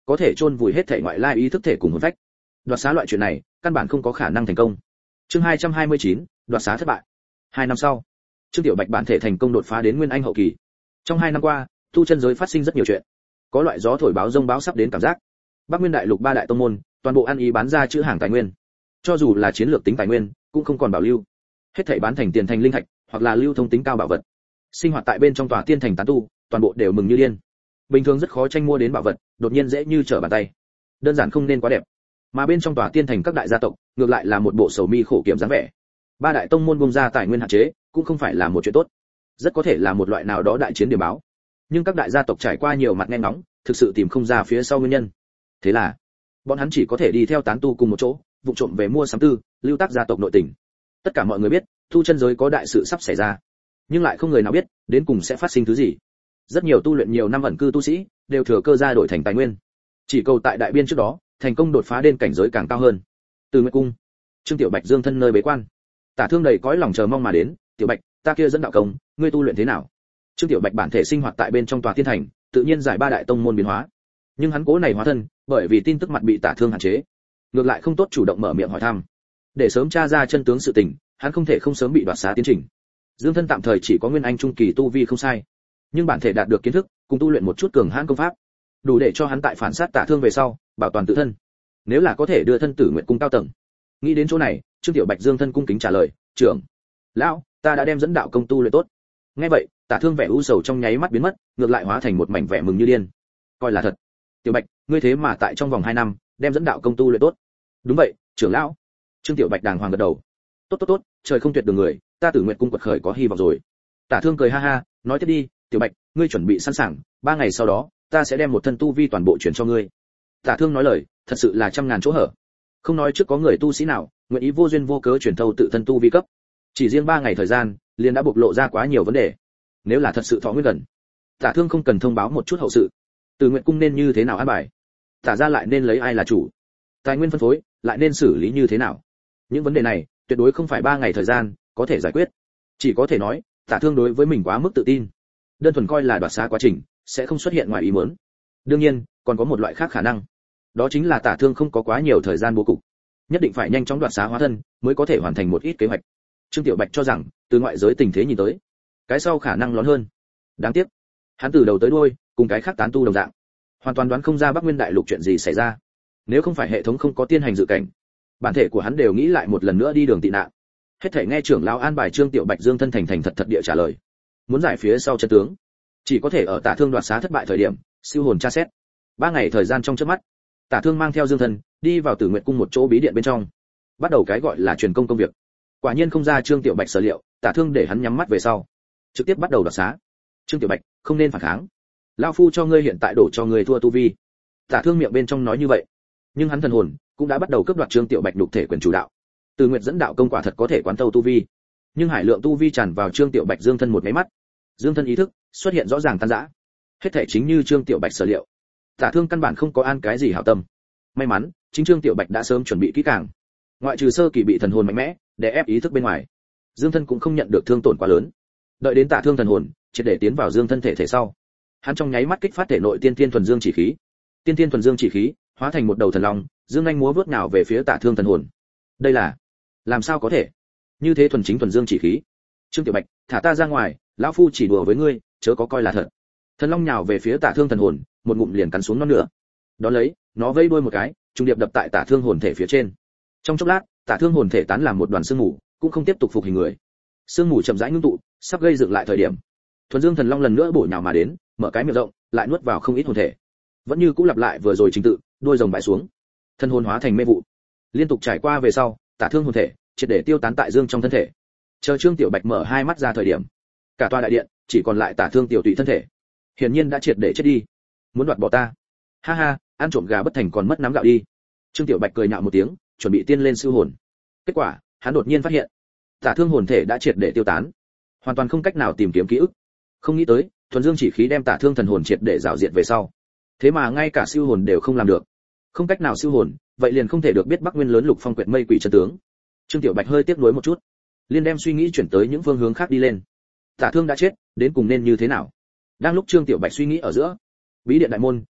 có thể chôn vùi hết thể ngoại lai ý thức thể cùng hồn phách. Đoạt xá loại chuyện này, căn bản không có khả năng thành công. Chương hai trăm hai mươi chín, đoạt xá thất bại. Hai năm sau, Trương Tiểu Bạch bản thể thành công đột phá đến nguyên anh hậu kỳ. Trong hai năm qua, tu chân giới phát sinh rất nhiều chuyện. Có loại gió thổi báo rông báo sắp đến cảm giác. Bắc Nguyên đại lục ba đại tông môn, toàn bộ ăn ý bán ra chữ hàng tài nguyên. Cho dù là chiến lược tính tài nguyên, cũng không còn bảo lưu. Hết thảy bán thành tiền thành linh thạch, hoặc là lưu thông tính cao bảo vật. Sinh hoạt tại bên trong tòa tiên thành tán tu, toàn bộ đều mừng như điên. Bình thường rất khó tranh mua đến bảo vật, đột nhiên dễ như trở bàn tay. Đơn giản không nên quá đẹp. Mà bên trong tòa tiên thành các đại gia tộc, ngược lại là một bộ sầu mi khổ kiểm dáng vẻ. Ba đại tông môn bung ra tài nguyên hạn chế, cũng không phải là một chuyện tốt. Rất có thể là một loại nào đó đại chiến điểm báo. Nhưng các đại gia tộc trải qua nhiều mặt nghe ngóng, thực sự tìm không ra phía sau nguyên nhân. Thế là, bọn hắn chỉ có thể đi theo tán tu cùng một chỗ, vụ trộm về mua sắm tư, lưu tác gia tộc nội tình. Tất cả mọi người biết, tu chân giới có đại sự sắp xảy ra, nhưng lại không người nào biết đến cùng sẽ phát sinh thứ gì. Rất nhiều tu luyện nhiều năm ẩn cư tu sĩ đều thừa cơ ra đổi thành tài nguyên, chỉ cầu tại đại biên trước đó thành công đột phá đến cảnh giới càng cao hơn. Từ Nguyệt cung, Trương Tiểu Bạch dương thân nơi bế quan, Tả Thương đầy cõi lòng chờ mong mà đến. Tiểu Bạch, ta kia dẫn đạo công, ngươi tu luyện thế nào? Trương Tiểu Bạch bản thể sinh hoạt tại bên trong tòa tiên thành, tự nhiên giải ba đại tông môn biến hóa, nhưng hắn cố này hóa thân, bởi vì tin tức mặt bị Tả Thương hạn chế, ngược lại không tốt chủ động mở miệng hỏi thăm. Để sớm tra ra chân tướng sự tình, hắn không thể không sớm bị đoạt xá tiến trình. Dương thân tạm thời chỉ có nguyên anh trung kỳ tu vi không sai, nhưng bản thể đạt được kiến thức, cùng tu luyện một chút cường hãn công pháp, đủ để cho hắn tại phản sát Tả Thương về sau, bảo toàn tự thân. Nếu là có thể đưa thân Tử Nguyệt cung cao tầng. Nghĩ đến chỗ này, Trương Tiểu Bạch dương thân cung kính trả lời, "Trưởng lão, ta đã đem dẫn đạo công tu luyện tốt." Nghe vậy, Tả Thương vẻ u sầu trong nháy mắt biến mất, ngược lại hóa thành một mảnh vẻ mừng như điên. Coi là thật. Tiểu Bạch, ngươi thế mà tại trong vòng hai năm, đem dẫn đạo công tu luyện tốt. Đúng vậy, trưởng lão. Trương Tiểu Bạch đàng hoàng gật đầu. Tốt tốt tốt, trời không tuyệt đường người, ta Tử Nguyệt cung quật khởi có hy vọng rồi. Tả Thương cười ha ha, nói tiếp đi, Tiểu Bạch, ngươi chuẩn bị sẵn sàng, ba ngày sau đó, ta sẽ đem một thân tu vi toàn bộ chuyển cho ngươi. Tả Thương nói lời, thật sự là trăm ngàn chỗ hở. Không nói trước có người tu sĩ nào nguyện ý vô duyên vô cớ chuyển thâu tự thân tu vi cấp. Chỉ riêng ba ngày thời gian, liền đã bộc lộ ra quá nhiều vấn đề. Nếu là thật sự thọ nguyên gần, Tả Thương không cần thông báo một chút hậu sự. Từ Nguyệt cung nên như thế nào an bài? Tả ra lại nên lấy ai là chủ? Tài nguyên phân phối lại nên xử lý như thế nào? Những vấn đề này, tuyệt đối không phải ba ngày thời gian có thể giải quyết. Chỉ có thể nói, Tả Thương đối với mình quá mức tự tin, đơn thuần coi là đoạt xá quá trình sẽ không xuất hiện ngoài ý muốn. Đương nhiên, còn có một loại khác khả năng, đó chính là Tả Thương không có quá nhiều thời gian bố cục, nhất định phải nhanh chóng đoạt xá hóa thân mới có thể hoàn thành một ít kế hoạch. Trương Tiểu Bạch cho rằng, từ ngoại giới tình thế nhìn tới, cái sau khả năng lớn hơn. Đáng tiếc, hắn từ đầu tới đuôi cùng cái khác tán tu đồng dạng, hoàn toàn đoán không ra Bắc Nguyên đại lục chuyện gì xảy ra. Nếu không phải hệ thống không có tiên hành dự cảnh, bản thể của hắn đều nghĩ lại một lần nữa đi đường tị nạn. Hết thảy nghe trưởng lão an bài Trương Tiểu Bạch dương thân thành thành thật thật địa trả lời. Muốn giải phía sau chân tướng, chỉ có thể ở Tả Thương đoạt xá thất bại thời điểm, siêu hồn tra xét. Ba ngày thời gian trong chớp mắt, Tả Thương mang theo dương thân đi vào Tử Nguyệt cung một chỗ bí điện bên trong, bắt đầu cái gọi là truyền công công việc. Quả nhiên không ra Trương Tiểu Bạch sở liệu, Tả Thương để hắn nhắm mắt về sau, trực tiếp bắt đầu đoạt xá. Trương Tiểu Bạch, không nên phản kháng. Lão phu cho ngươi hiện tại đổ cho ngươi thua tu vi. Tả Thương miệng bên trong nói như vậy, nhưng hắn thần hồn cũng đã bắt đầu cướp đoạt Trương Tiểu Bạch đục thể quyền chủ đạo. Từ Nguyệt dẫn đạo công quả thật có thể quán tâu tu vi, nhưng hải lượng tu vi tràn vào Trương Tiểu Bạch dương thân một cái mắt, dương thân ý thức xuất hiện rõ ràng tan rã. Hết thể chính như Trương Tiểu Bạch sở liệu, Tả Thương căn bản không có an cái gì hảo tâm. May mắn, chính Trương Tiểu Bạch đã sớm chuẩn bị kỹ càng, ngoại trừ sơ kỳ bị thần hồn mạnh mẽ để ép ý thức bên ngoài, dương thân cũng không nhận được thương tổn quá lớn. Đợi đến Tả Thương thần hồn triệt để tiến vào dương thân thể thể sau, hắn trong nháy mắt kích phát thể nội tiên tiên thuần dương chỉ khí. Tiên tiên thuần dương chỉ khí hóa thành một đầu thần long, dương anh múa vớt nào về phía Tả Thương thần hồn. Đây là làm sao có thể? Như thế thuần chính thuần dương chỉ khí. Trương Tiểu Bạch, thả ta ra ngoài, lão phu chỉ đùa với ngươi, chớ có coi là thật. Thần long nhào về phía Tả Thương thần hồn, một ngụm liền cắn xuống nó nữa. Đó lấy, nó vây đuôi một cái, trùng điệp đập tại Tả Thương hồn thể phía trên. Trong chốc lát, Tả Thương hồn thể tán làm một đoàn sương mù, cũng không tiếp tục phục hình người. Sương mù chậm rãi ngưng tụ, sắp gây dựng lại thời điểm, thuần dương thần long lần nữa bổ nhào mà đến, mở cái miệng rộng, lại nuốt vào không ít hồn thể. Vẫn như cũ lặp lại vừa rồi trình tự, đuôi rồng bại xuống, thân hồn hóa thành mê vụ. Liên tục trải qua về sau, Tả Thương hồn thể triệt để tiêu tán tại dương trong thân thể. Chờ Trương Tiểu Bạch mở hai mắt ra thời điểm, cả tòa đại điện chỉ còn lại Tả Thương tiểu tụy thân thể, hiển nhiên đã triệt để chết đi. Muốn đoạt bỏ ta? Ha ha, ăn trộm gà bất thành còn mất nắm gạo đi. Trương Tiểu Bạch cười nhạo một tiếng, chuẩn bị tiên lên siêu hồn. Kết quả, hắn đột nhiên phát hiện, Tả Thương hồn thể đã triệt để tiêu tán, hoàn toàn không cách nào tìm kiếm ký ức. Không nghĩ tới, thuần dương chỉ khí đem Tả Thương thần hồn triệt để rào diệt về sau, thế mà ngay cả siêu hồn đều không làm được. Không cách nào siêu hồn, vậy liền không thể được biết Bắc Nguyên lớn lục phong quyệt mây quỷ chân tướng. Trương Tiểu Bạch hơi tiếc nuối một chút, liền đem suy nghĩ chuyển tới những phương hướng khác đi lên. Tả Thương đã chết, đến cùng nên như thế nào? Đang lúc Trương Tiểu Bạch suy nghĩ ở giữa, bí điện đại môn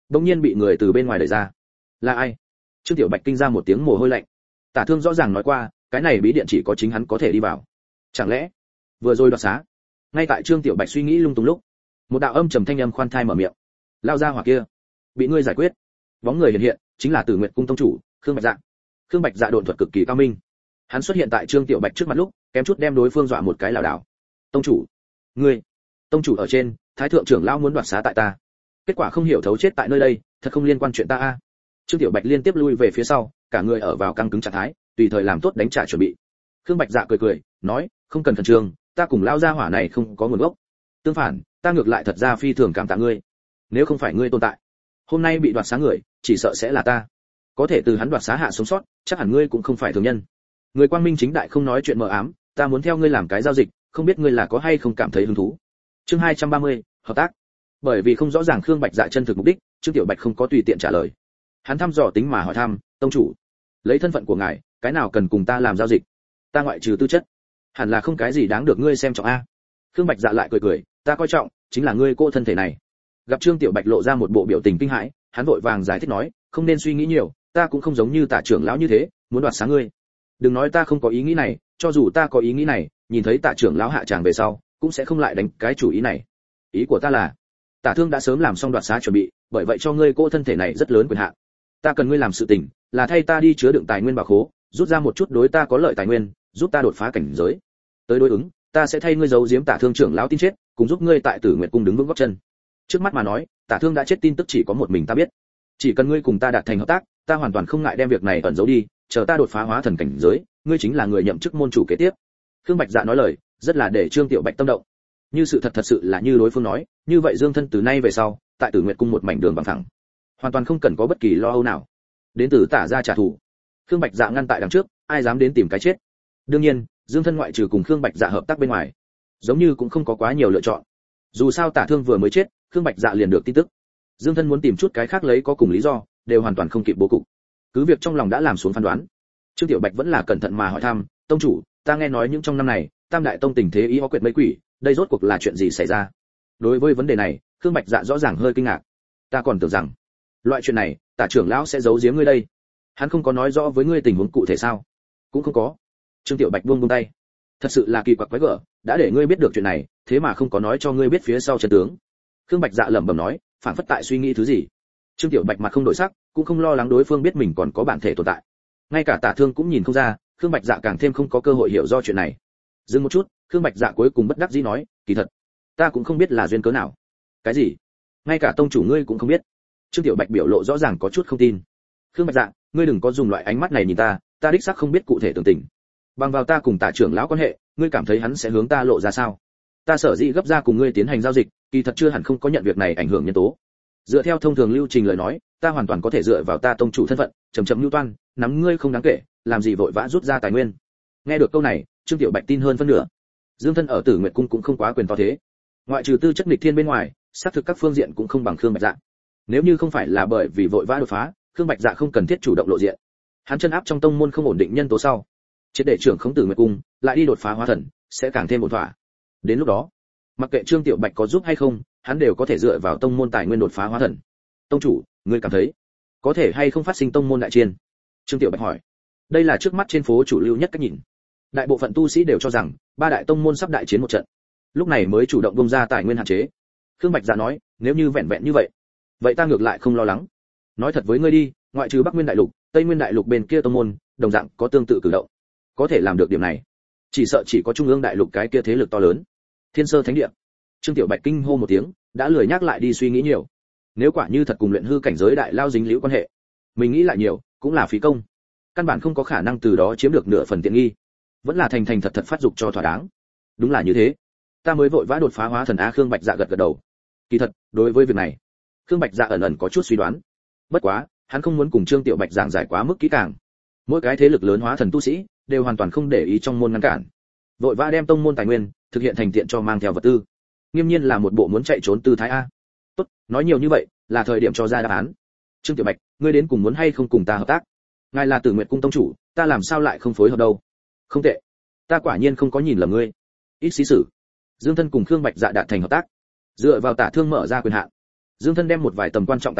bỗng nhiên bị người từ bên ngoài đẩy ra. Là ai? Trương Tiểu Bạch kinh ra một tiếng mồ hôi lạnh. Tả Thương rõ ràng nói qua, cái này bí điện chỉ có chính hắn có thể đi vào. Chẳng lẽ vừa rồi đoạt xá? Ngay tại Trương Tiểu Bạch suy nghĩ lung tung lúc, một đạo âm trầm thanh âm khoan thai mở miệng. Lao ra hỏa kia, bị ngươi giải quyết. Bóng người hiện hiện, chính là Tử Nguyệt cung tông chủ, Khương Bạch Dạ. Khương Bạch Dạ độn thuật cực kỳ cao minh. Hắn xuất hiện tại Trương Tiểu Bạch trước mặt lúc, kém chút đem đối phương dọa một cái lảo đảo. Tông chủ, ngươi, tông chủ ở trên, thái thượng trưởng lão muốn đoạt xá tại ta. Kết quả không hiểu thấu chết tại nơi đây, thật không liên quan chuyện ta a. Trương Tiểu Bạch liên tiếp lui về phía sau, cả người ở vào căng cứng trạng thái, tùy thời làm tốt đánh trả chuẩn bị. Khương Bạch Dạ cười cười, nói, không cần khẩn trương, ta cùng lao gia hỏa này không có nguồn gốc. Tương phản, ta ngược lại thật ra phi thường cảm tạ ngươi. Nếu không phải ngươi tồn tại, hôm nay bị đoạt xá người, chỉ sợ sẽ là ta. Có thể từ hắn đoạt xá hạ sống sót, chắc hẳn ngươi cũng không phải thường nhân. Người quang minh chính đại không nói chuyện mờ ám, ta muốn theo ngươi làm cái giao dịch, không biết ngươi là có hay không cảm thấy hứng thú. Chương hai trăm ba mươi, hợp tác. Bởi vì không rõ ràng Khương Bạch Dạ chân thực mục đích, Trương Tiểu Bạch không có tùy tiện trả lời. Hắn thăm dò tính mà hỏi thăm, tông chủ, lấy thân phận của ngài, cái nào cần cùng ta làm giao dịch? Ta ngoại trừ tư chất, hẳn là không cái gì đáng được ngươi xem trọng a. Khương Bạch Dạ lại cười cười, ta coi trọng chính là ngươi cô thân thể này. Gặp Trương Tiểu Bạch lộ ra một bộ biểu tình kinh hãi, hắn vội vàng giải thích nói, không nên suy nghĩ nhiều, ta cũng không giống như Tả trưởng lão như thế, muốn đoạt xá ngươi. Đừng nói ta không có ý nghĩ này, cho dù ta có ý nghĩ này, nhìn thấy Tả trưởng lão hạ tràng về sau, cũng sẽ không lại đánh cái chủ ý này. Ý của ta là, Tả Thương đã sớm làm xong đoạt xá chuẩn bị, bởi vậy cho ngươi cô thân thể này rất lớn quyền hạn. Ta cần ngươi làm sự tình, là thay ta đi chứa đựng tài nguyên bảo khố, rút ra một chút đối ta có lợi tài nguyên, giúp ta đột phá cảnh giới. Tới đối ứng, ta sẽ thay ngươi giấu giếm Tả Thương trưởng lão tin chết, cùng giúp ngươi tại Tử Nguyệt cung đứng vững gót chân. Trước mắt mà nói, Tả Thương đã chết tin tức chỉ có một mình ta biết. Chỉ cần ngươi cùng ta đạt thành hợp tác, ta hoàn toàn không ngại đem việc này ẩn giấu đi, chờ ta đột phá hóa thần cảnh giới, ngươi chính là người nhậm chức môn chủ kế tiếp. Khương Bạch Dạ nói lời, rất là để Trương Tiểu Bạch tâm động. Như sự thật thật sự là như đối phương nói, như vậy Dương Thân từ nay về sau, tại Tử Nguyệt cung một mảnh đường bằng phẳng, hoàn toàn không cần có bất kỳ lo âu nào. Đến từ Tả gia trả thù. Khương Bạch Dạ ngăn tại đằng trước, ai dám đến tìm cái chết. Đương nhiên, Dương Thân ngoại trừ cùng Khương Bạch Dạ hợp tác bên ngoài, giống như cũng không có quá nhiều lựa chọn. Dù sao Tả Thương vừa mới chết, Khương Bạch Dạ liền được tin tức. Dương Thân muốn tìm chút cái khác lấy có cùng lý do, đều hoàn toàn không kịp bố cục. Cứ việc trong lòng đã làm xuống phán đoán. Trương Tiểu Bạch vẫn là cẩn thận mà hỏi thăm, tông chủ, ta nghe nói những trong năm này, Tam đại tông tình thế ý có quyệt mấy quỷ, đây rốt cuộc là chuyện gì xảy ra? Đối với vấn đề này, Khương Bạch Dạ rõ ràng hơi kinh ngạc. Ta còn tưởng rằng, loại chuyện này, Tả trưởng lão sẽ giấu giếm ngươi đây. Hắn không có nói rõ với ngươi tình huống cụ thể sao? Cũng không có. Trương Tiểu Bạch buông buông tay. Thật sự là kỳ quặc quái gở, đã để ngươi biết được chuyện này, thế mà không có nói cho ngươi biết phía sau chân tướng. Khương Bạch Dạ lẩm bẩm nói, phản phất tại suy nghĩ thứ gì. Trương Tiểu Bạch mặt không đổi sắc, cũng không lo lắng đối phương biết mình còn có bản thể tồn tại. Ngay cả Tả Thương cũng nhìn không ra, Khương Bạch Dạ càng thêm không có cơ hội hiểu do chuyện này. Dừng một chút, Khương Bạch Dạ cuối cùng bất đắc dĩ nói, kỳ thật, ta cũng không biết là duyên cớ nào. Cái gì? Ngay cả tông chủ ngươi cũng không biết? Trương Tiểu Bạch biểu lộ rõ ràng có chút không tin. Khương Bạch Dạ, ngươi đừng có dùng loại ánh mắt này nhìn ta, ta đích xác không biết cụ thể tường tình. Bằng vào ta cùng Tả trưởng lão quan hệ, ngươi cảm thấy hắn sẽ hướng ta lộ ra sao? Ta sở dĩ gấp ra cùng ngươi tiến hành giao dịch, kỳ thật chưa hẳn không có nhận việc này ảnh hưởng nhân tố. Dựa theo thông thường lưu trình lời nói, ta hoàn toàn có thể dựa vào ta tông chủ thân phận, chậm chậm lưu toan, nắm ngươi không đáng kể, làm gì vội vã rút ra tài nguyên. Nghe được câu này, Trương Tiểu Bạch tin hơn phân nửa. Dương Thân ở Tử Nguyệt cung cũng không quá quyền to thế. Ngoại trừ tư chất nghịch thiên bên ngoài, xác thực các phương diện cũng không bằng Khương Bạch Dạ. Nếu như không phải là bởi vì vội vã đột phá, Khương Bạch Dạ không cần thiết chủ động lộ diện. Hắn chân áp trong tông môn không ổn định nhân tố sau, triệt để trưởng khống Tử Nguyệt cung, lại đi đột phá hóa thần, sẽ càng thêm ổn thỏa. Đến lúc đó, mặc kệ Trương Tiểu Bạch có giúp hay không, hắn đều có thể dựa vào tông môn tài nguyên đột phá hóa thần. Tông chủ, ngươi cảm thấy có thể hay không phát sinh tông môn đại chiến? Trương Tiểu Bạch hỏi. Đây là trước mắt trên phố chủ lưu nhất cách nhìn. Đại bộ phận tu sĩ đều cho rằng ba đại tông môn sắp đại chiến một trận, lúc này mới chủ động bung ra tài nguyên hạn chế. Khương Bạch Dạ nói, nếu như vẹn vẹn như vậy, vậy ta ngược lại không lo lắng. Nói thật với ngươi đi, ngoại trừ Bắc Nguyên đại lục, Tây Nguyên đại lục bên kia tông môn, đồng dạng có tương tự cử động. Có thể làm được điểm này, chỉ sợ chỉ có Trung ương đại lục cái kia thế lực to lớn, Thiên Sơ Thánh Địa. Trương Tiểu Bạch kinh hô một tiếng, đã lười nhắc lại đi suy nghĩ nhiều. Nếu quả như thật cùng luyện hư cảnh giới đại lao dính liễu quan hệ, mình nghĩ lại nhiều, cũng là phí công. Căn bản không có khả năng từ đó chiếm được nửa phần tiện nghi. Vẫn là thành thành thật thật phát dục cho thỏa đáng. Đúng là như thế. Ta mới vội vã đột phá hóa thần a. Khương Bạch Dạ gật gật đầu. Kỳ thật, đối với việc này, Khương Bạch Dạ ẩn ẩn có chút suy đoán. Bất quá, hắn không muốn cùng Trương Tiểu Bạch giảng giải quá mức kỹ càng. Mỗi cái thế lực lớn hóa thần tu sĩ đều hoàn toàn không để ý trong môn ngăn cản. Vội vã đem tông môn tài nguyên thực hiện thành tiện cho mang theo vật tư. Nghiêm nhiên là một bộ muốn chạy trốn tư thái a. Tốt, nói nhiều như vậy, là thời điểm cho ra đáp án. Trương Tiểu Bạch, ngươi đến cùng muốn hay không cùng ta hợp tác? Ngài là Tử Nguyệt cung tông chủ, ta làm sao lại không phối hợp đâu? Không tệ, ta quả nhiên không có nhìn lầm ngươi. Ít xí sử. Dương Thân cùng Khương Bạch Dạ đạt thành hợp tác, dựa vào Tả Thương mở ra quyền hạn. Dương Thân đem một vài tầm quan trọng tài nguyên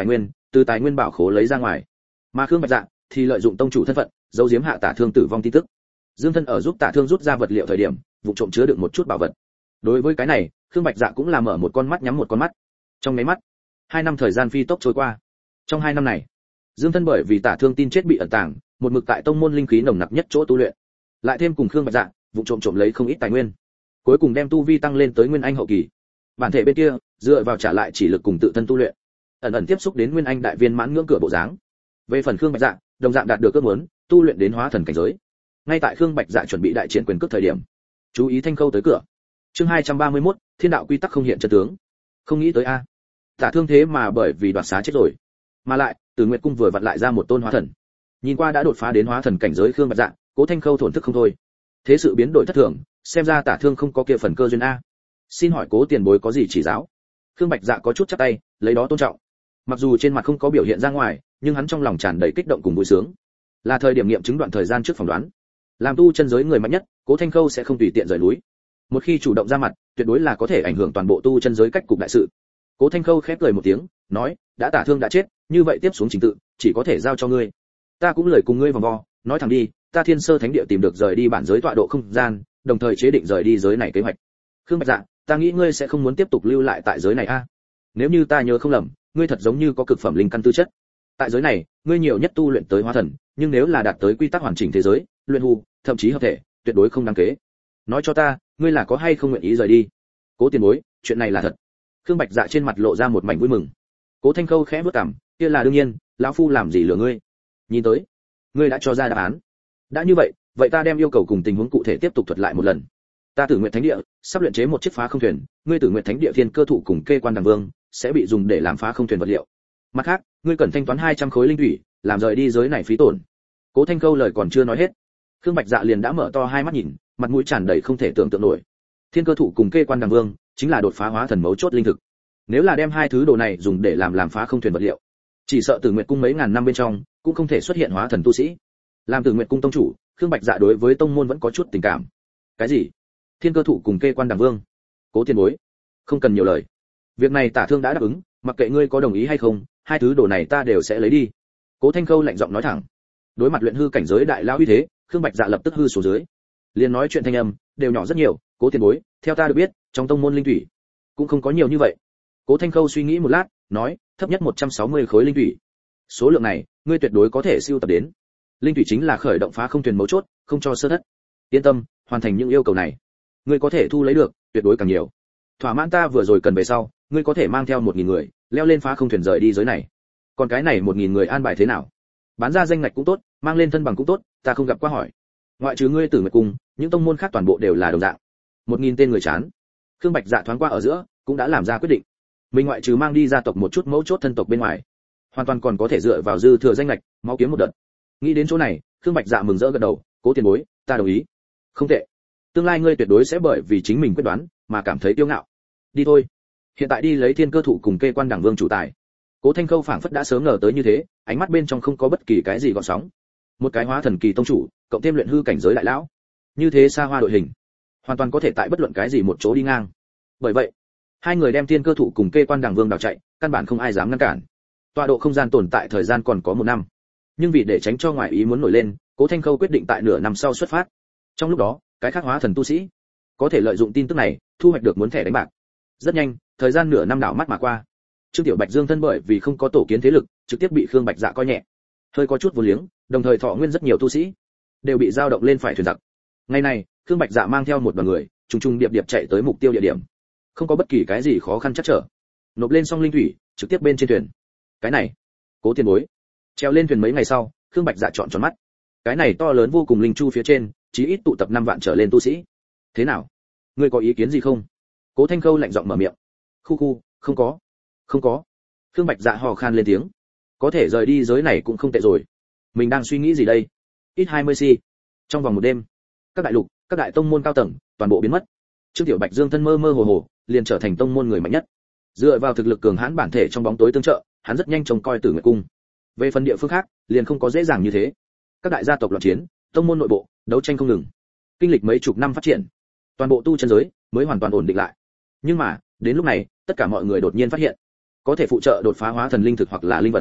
từ tài nguyên bảo khố lấy ra ngoài. Mà Khương Bạch Dạ thì lợi dụng tông chủ thân phận, giấu giếm hạ Tả Thương tử vong tin tức. Dương Thân ở giúp Tả Thương rút ra vật liệu thời điểm, vụ trộm chứa đựng một chút bảo vật. Đối với cái này, Khương Bạch Dạ cũng là mở một con mắt nhắm một con mắt. Trong mấy mắt, hai năm thời gian phi tốc trôi qua. Trong hai năm này, Dương Thân bởi vì Tả Thương tin chết bị ẩn tàng, một mực tại tông môn linh khí nồng nặc nhất chỗ tu luyện. Lại thêm cùng Khương Bạch Dạ, vụ trộm trộm lấy không ít tài nguyên. Cuối cùng đem tu vi tăng lên tới nguyên anh hậu kỳ. Bản thể bên kia, dựa vào trả lại chỉ lực cùng tự thân tu luyện, ẩn ẩn tiếp xúc đến nguyên anh đại viên mãn ngưỡng cửa bộ dáng. Về phần Khương Bạch Dạ, đồng dạng đạt được ước muốn, tu luyện đến hóa thần cảnh giới. Ngay tại Khương Bạch Dạ chuẩn bị đại triển quyền cước thời điểm, chú ý Thanh Khâu tới cửa. Chương hai trăm ba mươi mốt, Thiên đạo quy tắc không hiện chân tướng. Không nghĩ tới a, Tả Thương thế mà bởi vì đoạt xá chết rồi. Mà lại, Từ Nguyệt cung vừa vặn lại ra một tôn hóa thần. Nhìn qua đã đột phá đến hóa thần cảnh giới Khương Bạch Dạ, Cố Thanh Khâu thổn thức không thôi. Thế sự biến đổi thất thường, xem ra Tả Thương không có kia phần cơ duyên a. Xin hỏi Cố tiền bối có gì chỉ giáo? Khương Bạch Dạ có chút chắp tay, lấy đó tôn trọng. Mặc dù trên mặt không có biểu hiện ra ngoài, nhưng hắn trong lòng tràn đầy kích động cùng vui sướng. Là thời điểm nghiệm chứng đoạn thời gian trước phỏng đoán. Làm tu chân giới người mạnh nhất, Cố Thanh Khâu sẽ không tùy tiện rời núi. Một khi chủ động ra mặt, tuyệt đối là có thể ảnh hưởng toàn bộ tu chân giới cách cục đại sự. Cố Thanh Khâu khép cười một tiếng, nói, đã Tả Thương đã chết, như vậy tiếp xuống trình tự, chỉ có thể giao cho ngươi. Ta cũng lời cùng ngươi vòng vo, nói thẳng đi, ta Thiên Sơ Thánh Địa tìm được rời đi bản giới tọa độ không gian, đồng thời chế định rời đi giới này kế hoạch. Khương Bạch Dạ, ta nghĩ ngươi sẽ không muốn tiếp tục lưu lại tại giới này a. Nếu như ta nhớ không lầm, ngươi thật giống như có cực phẩm linh căn tư chất. Tại giới này, ngươi nhiều nhất tu luyện tới hóa thần, nhưng nếu là đạt tới quy tắc hoàn chỉnh thế giới, luyện hư, thậm chí hợp thể, tuyệt đối không đáng kế. Nói cho ta, ngươi là có hay không nguyện ý rời đi? Cố tiền bối, chuyện này là thật. Khương Bạch Dạ trên mặt lộ ra một mảnh vui mừng. Cố Thanh Khâu khẽ bước cằm, kia là đương nhiên, lão phu làm gì lừa ngươi? Nhìn tới, ngươi đã cho ra đáp án. Đã như vậy, vậy ta đem yêu cầu cùng tình huống cụ thể tiếp tục thuật lại một lần. Ta Tử Nguyệt Thánh Địa sắp luyện chế một chiếc phá không thuyền, ngươi Tử Nguyệt Thánh Địa Thiên Cơ Thụ cùng Kê Quan Đằng Vương sẽ bị dùng để làm phá không thuyền vật liệu. Mặt khác, ngươi cần thanh toán hai trăm khối linh thủy, làm rời đi giới này phí tổn. Cố Thanh Khâu lời còn chưa nói hết, Khương Bạch Dạ liền đã mở to hai mắt nhìn, mặt mũi tràn đầy không thể tưởng tượng nổi. Thiên Cơ Thụ cùng Kê Quan Đằng Vương chính là đột phá hóa thần mấu chốt linh thực. Nếu là đem hai thứ đồ này dùng để làm làm phá không thuyền vật liệu, chỉ sợ Tử Nguyệt cung mấy ngàn năm bên trong cũng không thể xuất hiện hóa thần tu sĩ. Làm Tử Nguyệt cung tông chủ, Khương Bạch Dạ đối với tông môn vẫn có chút tình cảm. Cái gì? Thiên Cơ Thụ cùng Kê Quan Đằng Vương? Cố tiền bối, không cần nhiều lời. Việc này Tả Thương đã đáp ứng, mặc kệ ngươi có đồng ý hay không, hai thứ đồ này ta đều sẽ lấy đi. Cố Thanh Khâu lạnh giọng nói thẳng. Đối mặt luyện hư cảnh giới đại lão uy thế, Khương Bạch Dạ lập tức hư xuống dưới. Liền nói chuyện thanh âm đều nhỏ rất nhiều, Cố tiền bối, theo ta được biết, trong tông môn linh thủy cũng không có nhiều như vậy. Cố Thanh Khâu suy nghĩ một lát, nói, thấp nhất một trăm sáu mươi khối linh thủy. Số lượng này, ngươi tuyệt đối có thể siêu tập đến. Linh thủy chính là khởi động phá không thuyền mấu chốt, không cho sơ thất. Yên tâm, hoàn thành những yêu cầu này, ngươi có thể thu lấy được, tuyệt đối càng nhiều. Thỏa mãn ta vừa rồi cần về sau, ngươi có thể mang theo một nghìn người, leo lên phá không thuyền rời đi giới này. Còn cái này một nghìn người an bài thế nào? Bán ra danh ngạch cũng tốt, mang lên thân bằng cũng tốt, ta không gặp qua hỏi. Ngoại trừ ngươi Tử Nguyệt cung, những tông môn khác toàn bộ đều là đồng dạng. Một nghìn tên người chán. Khương Bạch Dạ thoáng qua ở giữa, cũng đã làm ra quyết định. Mình ngoại trừ mang đi gia tộc một chút mẫu chốt thân tộc bên ngoài, hoàn toàn còn có thể dựa vào dư thừa danh ngạch, máu kiếm một đợt. Nghĩ đến chỗ này, Khương Bạch Dạ mừng rỡ gật đầu, Cố tiền bối, ta đồng ý. Không tệ. Tương lai ngươi tuyệt đối sẽ bởi vì chính mình quyết đoán mà cảm thấy kiêu ngạo. Đi thôi. Hiện tại đi lấy Thiên Cơ Thụ cùng Kê Quan Đằng Vương chủ tài. Cố Thanh Khâu phảng phất đã sớm ngờ tới như thế, ánh mắt bên trong không có bất kỳ cái gì gợn sóng. Một cái hóa thần kỳ tông chủ, cộng thêm luyện hư cảnh giới đại lão, như thế xa hoa đội hình, hoàn toàn có thể tại bất luận cái gì một chỗ đi ngang. Bởi vậy, hai người đem Thiên Cơ Thụ cùng Kê Quan Đằng Vương đào chạy, căn bản không ai dám ngăn cản. Tọa độ không gian tồn tại thời gian còn có một năm, nhưng vì để tránh cho ngoại ý muốn nổi lên, Cố Thanh Khâu quyết định tại nửa năm sau xuất phát. Trong lúc đó, cái khác hóa thần tu sĩ có thể lợi dụng tin tức này thu hoạch được muốn thẻ đánh bạc. Rất nhanh, thời gian nửa năm đảo mắt mà qua. Trương Tiểu Bạch Dương thân bởi vì không có tổ kiến thế lực, trực tiếp bị Khương Bạch Dạ coi nhẹ, hơi có chút vô liếng, đồng thời thọ nguyên rất nhiều tu sĩ đều bị dao động lên phải thuyền giặc. Ngày này, Khương Bạch Dạ mang theo một đoàn người, trùng trùng điệp điệp chạy tới mục tiêu địa điểm, không có bất kỳ cái gì khó khăn chắc trở, nộp lên xong linh thủy, trực tiếp bên trên thuyền. Cái này, Cố tiền bối. Treo lên thuyền mấy ngày sau, Khương Bạch Dạ trọn tròn mắt. Cái này to lớn vô cùng linh chu phía trên, chí ít tụ tập năm vạn trở lên tu sĩ. Thế nào? Ngươi có ý kiến gì không? Cố Thanh Khâu lạnh giọng mở miệng. Khu khu, không có. Không có. Khương Bạch Dạ hò khan lên tiếng. Có thể rời đi giới này cũng không tệ rồi. Mình đang suy nghĩ gì đây? Ít hai mươi xi. Trong vòng một đêm, các đại lục, các đại tông môn cao tầng, toàn bộ biến mất. Trương Tiểu Bạch Dương thân mơ mơ hồ hồ, liền trở thành tông môn người mạnh nhất. Dựa vào thực lực cường hãn bản thể trong bóng tối tương trợ, hắn rất nhanh trông coi Tử Nguyệt cung. Về phần địa phương khác, liền không có dễ dàng như thế. Các đại gia tộc loạn chiến, tông môn nội bộ đấu tranh không ngừng. Kinh lịch mấy chục năm phát triển, toàn bộ tu chân giới mới hoàn toàn ổn định lại. Nhưng mà, đến lúc này, tất cả mọi người đột nhiên phát hiện, có thể phụ trợ đột phá hóa thần linh thực hoặc là linh vật,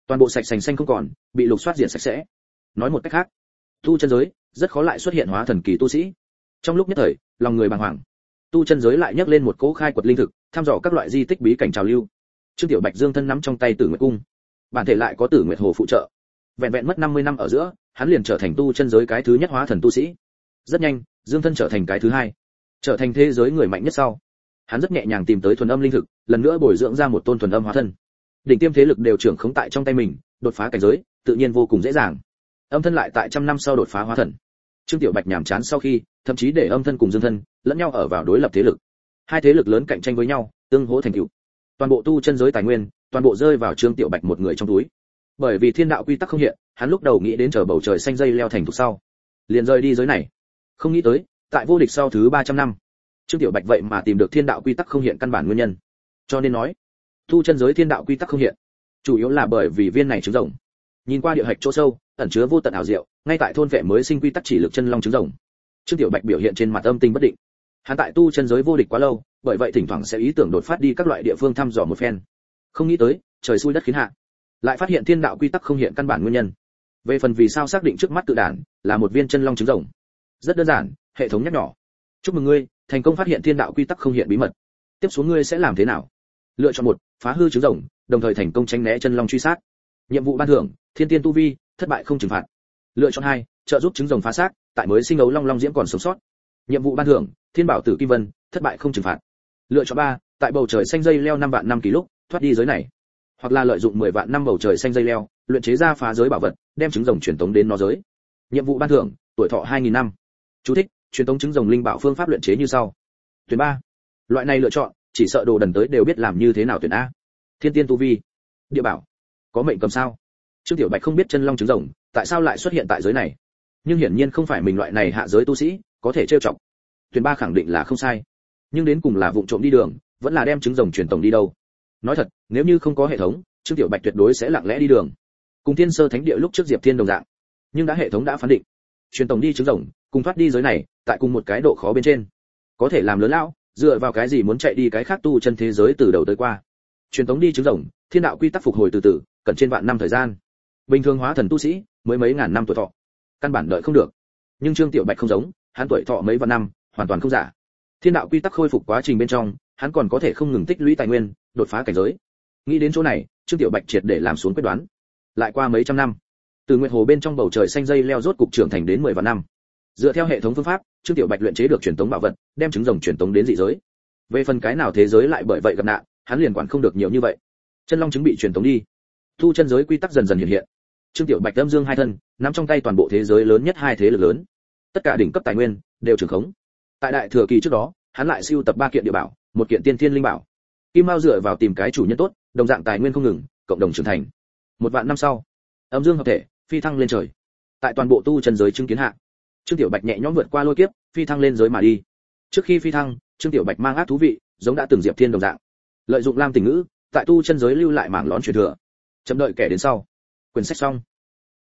toàn bộ sạch sành xanh không còn, bị lục soát diện sạch sẽ. Nói một cách khác, tu chân giới rất khó lại xuất hiện hóa thần kỳ tu sĩ. Trong lúc nhất thời, lòng người bàng hoàng. Tu chân giới lại nhấc lên một cỗ khai quật linh thực, thăm dò các loại di tích bí cảnh trào lưu. Trương Tiểu Bạch dương thân nắm trong tay Tử Nguyệt cung, bản thể lại có Tử Nguyệt hồ phụ trợ. Vẹn vẹn mất năm mươi năm ở giữa, hắn liền trở thành tu chân giới cái thứ nhất hóa thần tu sĩ. Rất nhanh, dương thân trở thành cái thứ hai, trở thành thế giới người mạnh nhất sau. Hắn rất nhẹ nhàng tìm tới thuần âm linh thực, lần nữa bồi dưỡng ra một tôn thuần âm hóa thân. Đỉnh tiêm thế lực đều trưởng khống tại trong tay mình, đột phá cảnh giới, tự nhiên vô cùng dễ dàng. Âm thân lại tại trăm năm sau đột phá hóa thần. Trương Tiểu Bạch nhàm chán sau khi, thậm chí để âm thân cùng dương thân lẫn nhau ở vào đối lập thế lực. Hai thế lực lớn cạnh tranh với nhau, tương hỗ thành tựu. Toàn bộ tu chân giới tài nguyên, toàn bộ rơi vào Trương Tiểu Bạch một người trong túi. Bởi vì thiên đạo quy tắc không hiện, hắn lúc đầu nghĩ đến chờ bầu trời xanh dây leo thành thục sau, liền rời đi giới này. Không nghĩ tới, tại vô địch sau thứ ba trăm năm, Trương Tiểu Bạch vậy mà tìm được thiên đạo quy tắc không hiện căn bản nguyên nhân. Cho nên nói, tu chân giới thiên đạo quy tắc không hiện, chủ yếu là bởi vì viên này trứng rồng. Nhìn qua địa hạch chỗ sâu, ẩn chứa vô tận ảo diệu, ngay tại thôn vệ mới sinh quy tắc chỉ lực chân long trứng rồng. Trương Tiểu Bạch biểu hiện trên mặt âm tình bất định. Hắn tại tu chân giới vô địch quá lâu, bởi vậy thỉnh thoảng sẽ ý tưởng đột phát đi các loại địa phương thăm dò một phen. Không nghĩ tới, trời xui đất khiến hạ, lại phát hiện thiên đạo quy tắc không hiện căn bản nguyên nhân. Về phần vì sao xác định trước mắt tự đản là một viên chân long trứng rồng, rất đơn giản, hệ thống nhắc nhỏ. Chúc mừng ngươi, thành công phát hiện thiên đạo quy tắc không hiện bí mật. Tiếp xuống ngươi sẽ làm thế nào? Lựa chọn một, phá hư trứng rồng, đồng thời thành công tránh né chân long truy sát. Nhiệm vụ ban thưởng, thiên tiên tu vi, thất bại không trừng phạt. Lựa chọn hai, trợ giúp trứng rồng phá xác, tại mới sinh ấu long long diễm còn sống sót. Nhiệm vụ ban thưởng, thiên bảo tử kim vân, thất bại không trừng phạt. Lựa chọn ba, tại bầu trời xanh dây leo năm vạn năm kỷ lúc, thoát đi giới này. Hoặc là lợi dụng mười vạn năm bầu trời xanh dây leo, luyện chế ra phá giới bảo vật, đem trứng rồng truyền tống đến nó giới. Nhiệm vụ ban thưởng, tuổi thọ hai nghìn năm. Chú thích, truyền tống trứng rồng linh bảo phương pháp luyện chế như sau. Tuyển ba. Loại này lựa chọn, chỉ sợ đồ đần tới đều biết làm như thế nào tuyển a. Thiên tiên tu vi, địa bảo, có mệnh cầm sao? Trương Tiểu Bạch không biết chân long trứng rồng tại sao lại xuất hiện tại giới này, nhưng hiển nhiên không phải mình loại này hạ giới tu sĩ có thể trêu chọc. Tuyển ba khẳng định là không sai, nhưng đến cùng là vụng trộm đi đường, vẫn là đem trứng rồng truyền tổng đi đâu. Nói thật, nếu như không có hệ thống, Trương Tiểu Bạch tuyệt đối sẽ lặng lẽ đi đường, cùng Thiên Sơ Thánh Địa lúc trước Diệp Thiên đồng dạng. Nhưng đã hệ thống đã phán định, truyền tổng đi trứng rồng, cùng thoát đi giới này, tại cùng một cái độ khó bên trên, có thể làm lớn lão, dựa vào cái gì muốn chạy đi cái khác tu chân thế giới từ đầu tới qua. Truyền tống đi trứng rồng, thiên đạo quy tắc phục hồi từ từ, cần trên vạn năm thời gian. Bình thường hóa thần tu sĩ mới mấy ngàn năm tuổi thọ, căn bản đợi không được. Nhưng Trương Tiểu Bạch không giống, hắn tuổi thọ mấy vạn năm, hoàn toàn không giả. Thiên đạo quy tắc khôi phục quá trình bên trong, hắn còn có thể không ngừng tích lũy tài nguyên, đột phá cảnh giới. Nghĩ đến chỗ này, Trương Tiểu Bạch triệt để làm xuống quyết đoán. Lại qua mấy trăm năm, từ nguyệt hồ bên trong bầu trời xanh dây leo rốt cục trưởng thành đến mười vạn năm. Dựa theo hệ thống phương pháp, Trương Tiểu Bạch luyện chế được truyền tống bảo vật, đem trứng rồng truyền tống đến dị giới. Về phần cái nào thế giới lại bởi vậy gặp nạn, hắn liền quản không được nhiều như vậy. Chân long trứng bị truyền tống đi, tu chân giới quy tắc dần dần hiện hiện. Trương Tiểu Bạch âm dương hai thân, nắm trong tay toàn bộ thế giới lớn nhất hai thế lực lớn, tất cả đỉnh cấp tài nguyên đều trường khống. Tại đại thừa kỳ trước đó, hắn lại siêu tập ba kiện địa bảo, một kiện tiên thiên linh bảo. Kim Mao dựa vào tìm cái chủ nhân tốt, đồng dạng tài nguyên không ngừng, cộng đồng trưởng thành. Một vạn năm sau, âm dương hợp thể, phi thăng lên trời. Tại toàn bộ tu chân giới chứng kiến hạ, Trương Tiểu Bạch nhẹ nhõm vượt qua lôi kiếp, phi thăng lên giới mà đi. Trước khi phi thăng, Trương Tiểu Bạch mang ác thú vị, giống đã từng Diệp Thiên đồng dạng, lợi dụng lam tình ngữ, tại tu chân giới lưu lại mảng lón truyền thừa. Chậm đợi kẻ đến sau. Quyển sách xong.